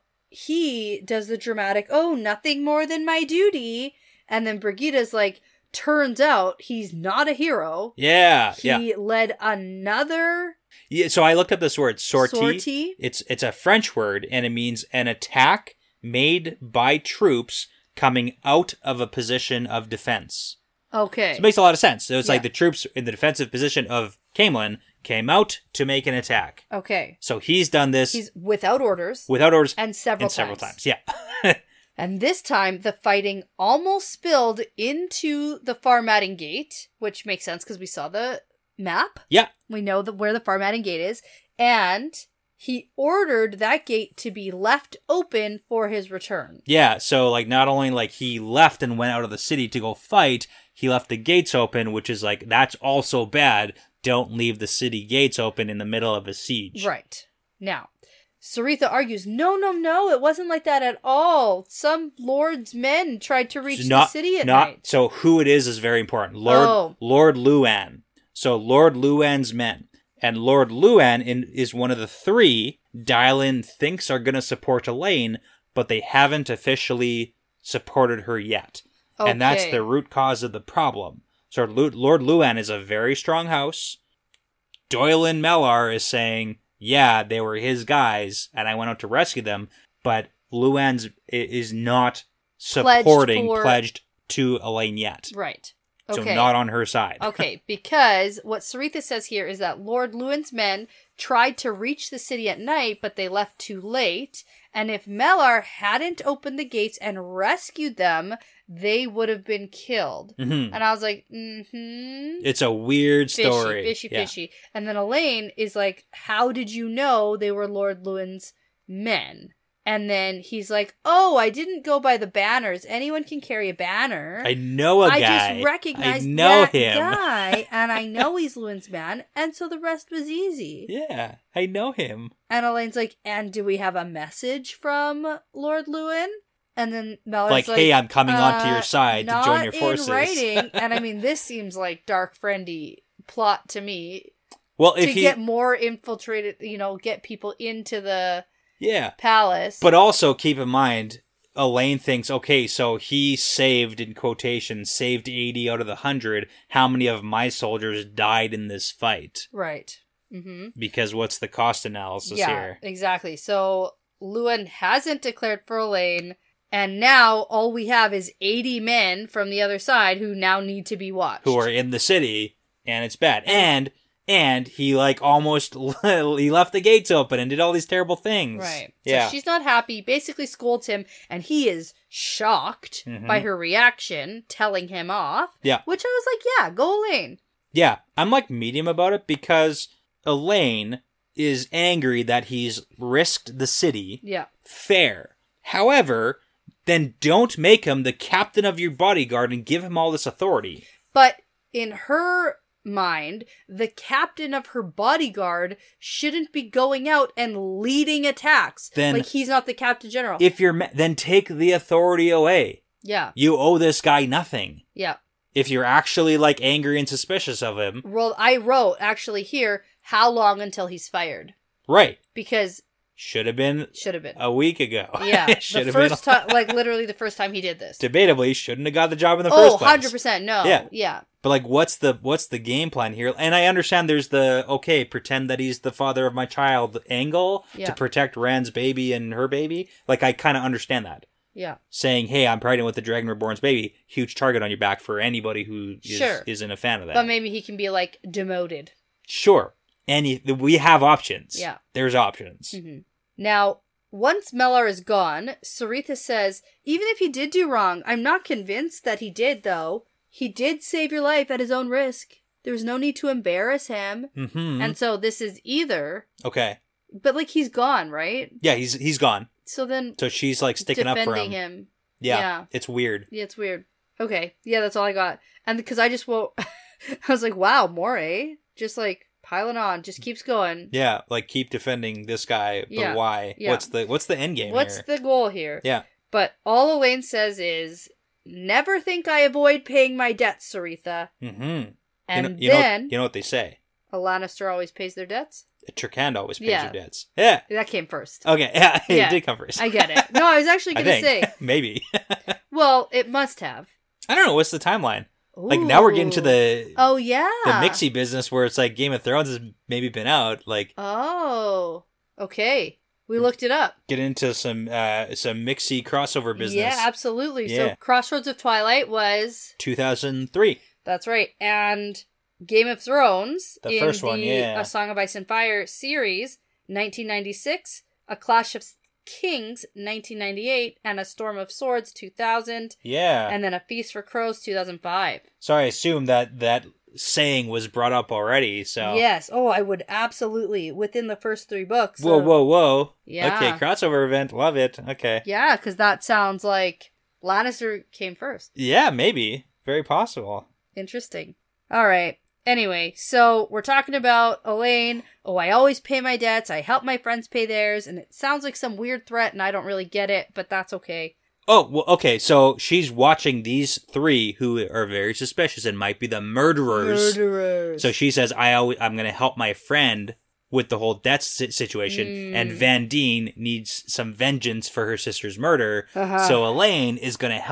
he does the dramatic, "Oh, nothing more than my duty." And then Brigida's like, "Turns out he's not a hero. Yeah, He yeah. led another Yeah, so I looked up this word sortie. sortie." It's it's a French word and it means an attack made by troops coming out of a position of defense. Okay. So it makes a lot of sense. So it's Yeah. like the troops in the defensive position of Camelin came out to make an attack. Okay. So he's done this He's without orders without orders and several and several times. times. Yeah. And this time, the fighting almost spilled into the Farmatting Gate, which makes sense because we saw the map. Yeah. We know that where the Farmatting Gate is. And he ordered that gate to be left open for his return. Yeah, so like not only like he left and went out of the city to go fight, he left the gates open, which is like that's also bad. Don't leave the city gates open in the middle of a siege. Right. Now, Saritha argues, no, no, no, it wasn't like that at all. Some lord's men tried to reach So not, the city at not, night. So who it is is very important. Lord Oh. Lord Luan. So Lord Luan's men. And Lord Luan in, is one of the three Dylan thinks are going to support Elaine, but they haven't officially supported her yet. And that's Okay. the root cause of the problem. So Lu- Lord Luan is a very strong house. Doylan Mellar is saying, yeah, they were his guys, and I went out to rescue them, but Luann's is not supporting, Pledged for- pledged to Elaine yet. Right. So Okay. not on her side. Okay, because what Sarita says here is that Lord Luan's men tried to reach the city at night, but they left too late. And if Mellar hadn't opened the gates and rescued them, they would have been killed. Mm-hmm. And I was like, mm-hmm. It's a weird story. Fishy, fishy, Yeah. fishy. And then Elaine is like, how did you know they were Lord Luan's men? And then he's like, oh, I didn't go by the banners. Anyone can carry a banner. I know a I guy. just recognized I know that him. guy, and I know he's Luan's man, and so the rest was easy. Yeah, I know him. And Elaine's like, and do we have a message from Lord Luan? And then Mellar's Like, like, hey, I'm coming onto uh, your side to join your forces. Not in writing. And I mean, this seems like dark friendly plot to me. Well, if to he, get more infiltrated, you know, get people into the yeah, palace. but also keep in mind, Elaine thinks, okay, so he saved, in quotation, saved eighty out of the hundred. How many of my soldiers died in this fight? Right. Mm-hmm. Because what's the cost analysis yeah, here? Exactly. So Luan hasn't declared for Elaine, and now all we have is eighty men from the other side who now need to be watched. Who are in the city, and it's bad. And and he like almost he left the gates open and did all these terrible things. Right. Yeah. So she's not happy, basically scolds him, and he is shocked Mhm. by her reaction, telling him off. Yeah. Which I was like, yeah, go Elaine. Yeah, I'm like medium about it because Elaine is angry that he's risked the city. Yeah. Fair. However, then don't make him the captain of your bodyguard and give him all this authority. But in her mind, the captain of her bodyguard shouldn't be going out and leading attacks. Then- like he's not the captain general. If you're ma- then take the authority away. yeah. You owe this guy nothing. Yeah. If you're actually like angry and suspicious of him, Well, I wrote actually here, how long until he's fired? right? Because Should have been should have been. a week ago. Yeah. should the have first been. time, like literally the first time he did this. Debatably, shouldn't have got the job in the Oh, first place. one hundred percent. No. Yeah. Yeah. But like, what's the what's the game plan here? And I understand there's the okay, pretend that he's the father of my child angle Yeah. to protect Rand's baby and her baby. Like, I kind of understand that. Yeah. Saying, "Hey, I'm pregnant with the Dragon Reborn's baby," huge target on your back for anybody who is, Sure. isn't a fan of that. But maybe he can be like demoted. Sure, any we have options. Yeah. There's options. hmm Now, once Mellar is gone, Sarita says, even if he did do wrong, I'm not convinced that he did, though. He did save your life at his own risk. There was no need to embarrass him. Mm-hmm. And so this is either, Okay. but like he's gone, right? Yeah, he's he's gone. So then So she's like sticking up for defending him. him. Yeah, Yeah. it's weird. Yeah, it's weird. Okay. Yeah, that's all I got. And because I just won't, I was like, wow, more, eh? Just like piling on, just keeps going. Yeah, like keep defending this guy, but Yeah, why? yeah. What's the what's the end game What's here? the goal here? Yeah. But all Elaine says is, never think I avoid paying my debts, Sarita. Mm-hmm. And you know, you then, know, you know what they say. a Lannister always pays their debts? Turkand always pays Yeah. your debts. Yeah. That came first. Okay. Yeah, it Yeah. did come first. I get it. No, I was actually I going to think say, maybe. well, it must have. I don't know. What's the timeline? Like now we're getting to Ooh. the Oh, yeah. the mixy business where it's like Game of Thrones has maybe been out. Like Oh, okay. We looked it up. get into some uh some mixy crossover business. Yeah, absolutely. Yeah. So Crossroads of Twilight was, two thousand three. that's right, and Game of Thrones The in first the one, yeah. A Song of Ice and Fire series, nineteen ninety-six, A Clash of Kings, nineteen ninety-eight, and A Storm of Swords, two thousand, Yeah. and then A Feast for Crows, two thousand five. so I assume that that saying was brought up already. So Yes. Oh, I would absolutely, within the first three books. Whoa, of- whoa, whoa. Yeah. Okay, crossover event. Love it. Okay. Yeah, because that sounds like Lannister came first. Yeah, maybe. Very possible. Interesting. All right. Anyway, so we're talking about Elaine. Oh, I always pay my debts. I help my friends pay theirs. And it sounds like some weird threat, and I don't really get it, but that's okay. Oh, well, okay. So she's watching these three who are very suspicious and might be the murderers. Murderers. So she says, I always, I'm going to help my friend with the whole death si- situation. Mm. And Van Deen needs some vengeance for her sister's murder. Uh-huh. So Elaine is going to help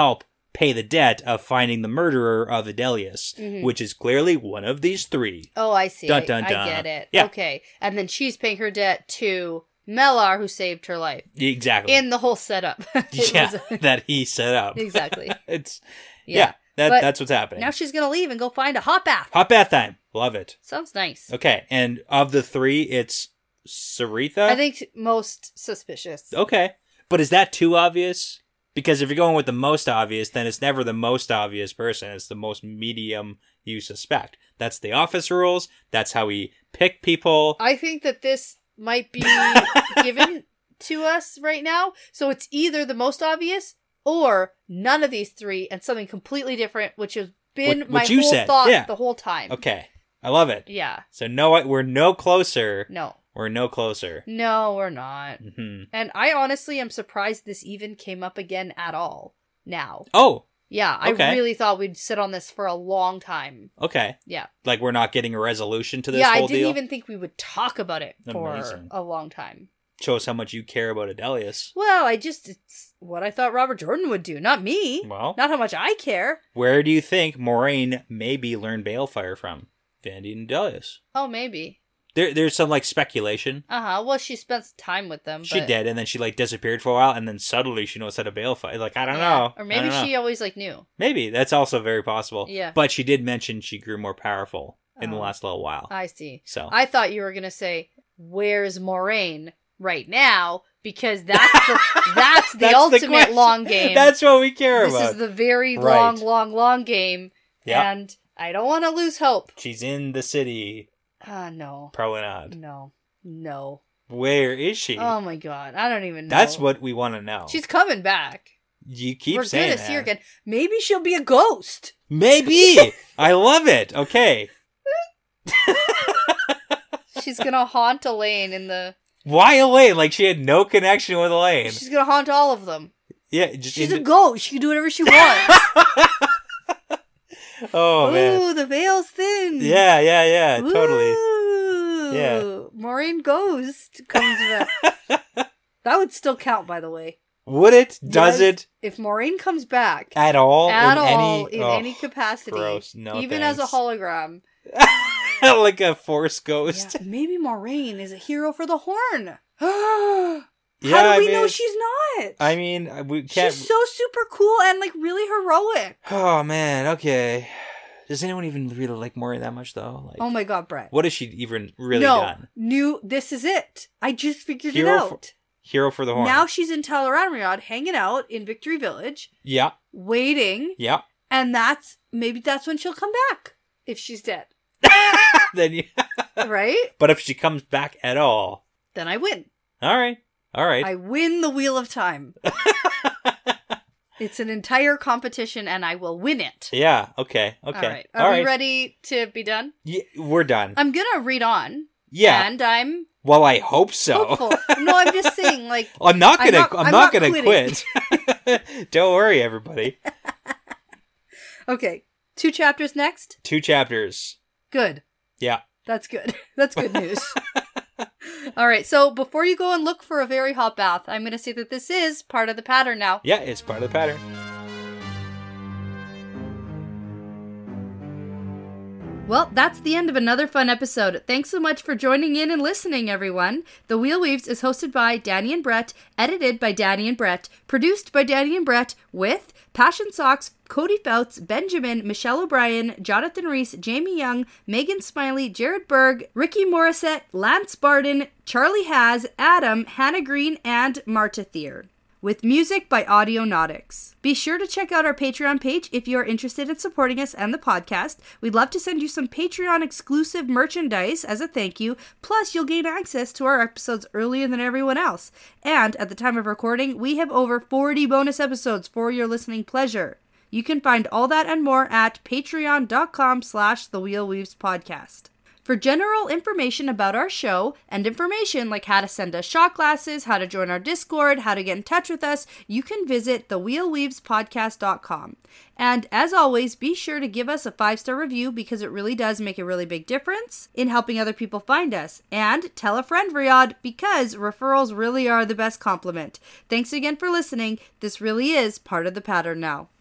pay the debt of finding the murderer of Adelius, Mhm. which is clearly one of these three. Oh, I see. Dun, I- dun, I, dun. get it. Yeah. Okay. And then she's paying her debt to Melar, who saved her life. Exactly. In the whole setup. It yeah, was- that he set up. Exactly. it's yeah, Yeah. that But that's what's happening. Now she's going to leave and go find a hot bath. Hot bath time. Love it. Sounds nice. Okay, and of the three, it's Saritha? I think most suspicious. Okay. But is that too obvious? Because if you're going with the most obvious, then it's never the most obvious person. It's the most medium you suspect. That's the office rules. That's how we pick people. I think that this might be given to us right now. So it's either the most obvious or none of these three and something completely different, which has been What- my what you whole said, thought yeah. the whole time. Okay. I love it. Yeah. So no, we're no closer. No. We're no closer. No, we're not. hmm And I honestly am surprised this even came up again at all now. Oh, Yeah, I Okay. really thought we'd sit on this for a long time. okay. Yeah. Like we're not getting a resolution to this yeah, whole I didn't deal. even think we would talk about it for Amazing. a long time. Shows how much you care about Adelius. Well, I just, it's what I thought Robert Jordan would do, not me. Well, Not how much I care. where do you think Moraine maybe learned Balefire from? Vandy and Adelius. Oh, maybe. There, there's some like speculation. Uh huh. Well, she spent time with them. She but- did, and then she like disappeared for a while, and then suddenly she knows how to Balefire. Like I don't Yeah. know, Or I maybe don't know. she always like knew. Maybe that's also very possible. Yeah. But she did mention she grew more powerful in the Oh. last little while. I see. So I thought you were gonna say, "Where's Moraine right now?" Because that's the that's the That's the ultimate question. long game. That's what we care this about. is the very Right. long, long, long game, Yeah. and I don't want to lose hope. She's in the city. Ah, no, Probably not. no, no. Where is she? Oh my god, I don't even know. That's what we want to know. She's coming back. You keep We're saying gonna see her that. again. Maybe she'll be a ghost. Maybe. I love it. Okay. She's gonna haunt Elaine in the. Why Elaine? Like she had no connection with Elaine. She's gonna haunt all of them. Yeah, just She's in a ghost. She can do whatever she wants. Oh man. Ooh, the veil's thin. Yeah, yeah, yeah. Totally. Ooh, Yeah. Maureen Ghost comes back. That would still count, by the way. Would it? Does Yes. it If Maureen comes back at all? at in all any, in oh, any capacity, gross. No, even as a thanks. hologram, like a force ghost. yeah, maybe Maureen is a hero for the Horn. How Yeah, do I we mean, know it's- she's not? I mean, we can't. She's so super cool and like really heroic. Oh man. Okay. Does anyone even really like Maureen that much though? Like, Oh my god, Brett. what has she even really no, done? new. This is it. I just figured Hero it for- out. Hero for the Horn. Now she's in Teleranriad, hanging out in Victory Village, Yeah. waiting, Yeah. and that's maybe that's when she'll come back if she's dead, Then you. right? But if she comes back at all, Then I win. all right, all right. I win the Wheel of Time. It's an entire competition, and I will win it. Yeah. Okay. Okay. All right. Are all we right. ready to be done? Yeah, we're done. I'm gonna read on. yeah. And I'm Well, I hope so. hopeful. No, I'm just saying, like, I'm not I'm gonna. not- I'm, I'm not, not gonna quitting. quit. Don't worry, everybody. okay, two chapters next. Two chapters. Good. Yeah. That's good. That's good news. All right. So before you go and look for a very hot bath, I'm going to say that this is part of the pattern now. Yeah, it's part of the pattern. Well, that's the end of another fun episode. Thanks so much for joining in and listening, everyone. The Wheel Weaves is hosted by Danny and Brett, edited by Danny and Brett, produced by Danny and Brett, with Passion Socks, Cody Fouts, Benjamin, Michelle O'Brien, Jonathan Reese, Jamie Young, Megan Smiley, Jared Berg, Ricky Morissette, Lance Barden, Charlie Haz, Adam, Hannah Green, and Marta Thier. With music by Audionautics. Be sure to check out our Patreon page if you are interested in supporting us and the podcast. We'd love to send you some Patreon exclusive merchandise as a thank you, plus you'll gain access to our episodes earlier than everyone else. And at the time of recording, we have over forty bonus episodes for your listening pleasure. You can find all that and more at patreon.com slash the Wheel Weaves podcast. For general information about our show and information like how to send us shot glasses, how to join our Discord, how to get in touch with us, you can visit the wheel weaves podcast dot com. And as always, be sure to give us a five-star review because it really does make a really big difference in helping other people find us. And tell a friend, Riyadh, because referrals really are the best compliment. Thanks again for listening. This really is part of the pattern now.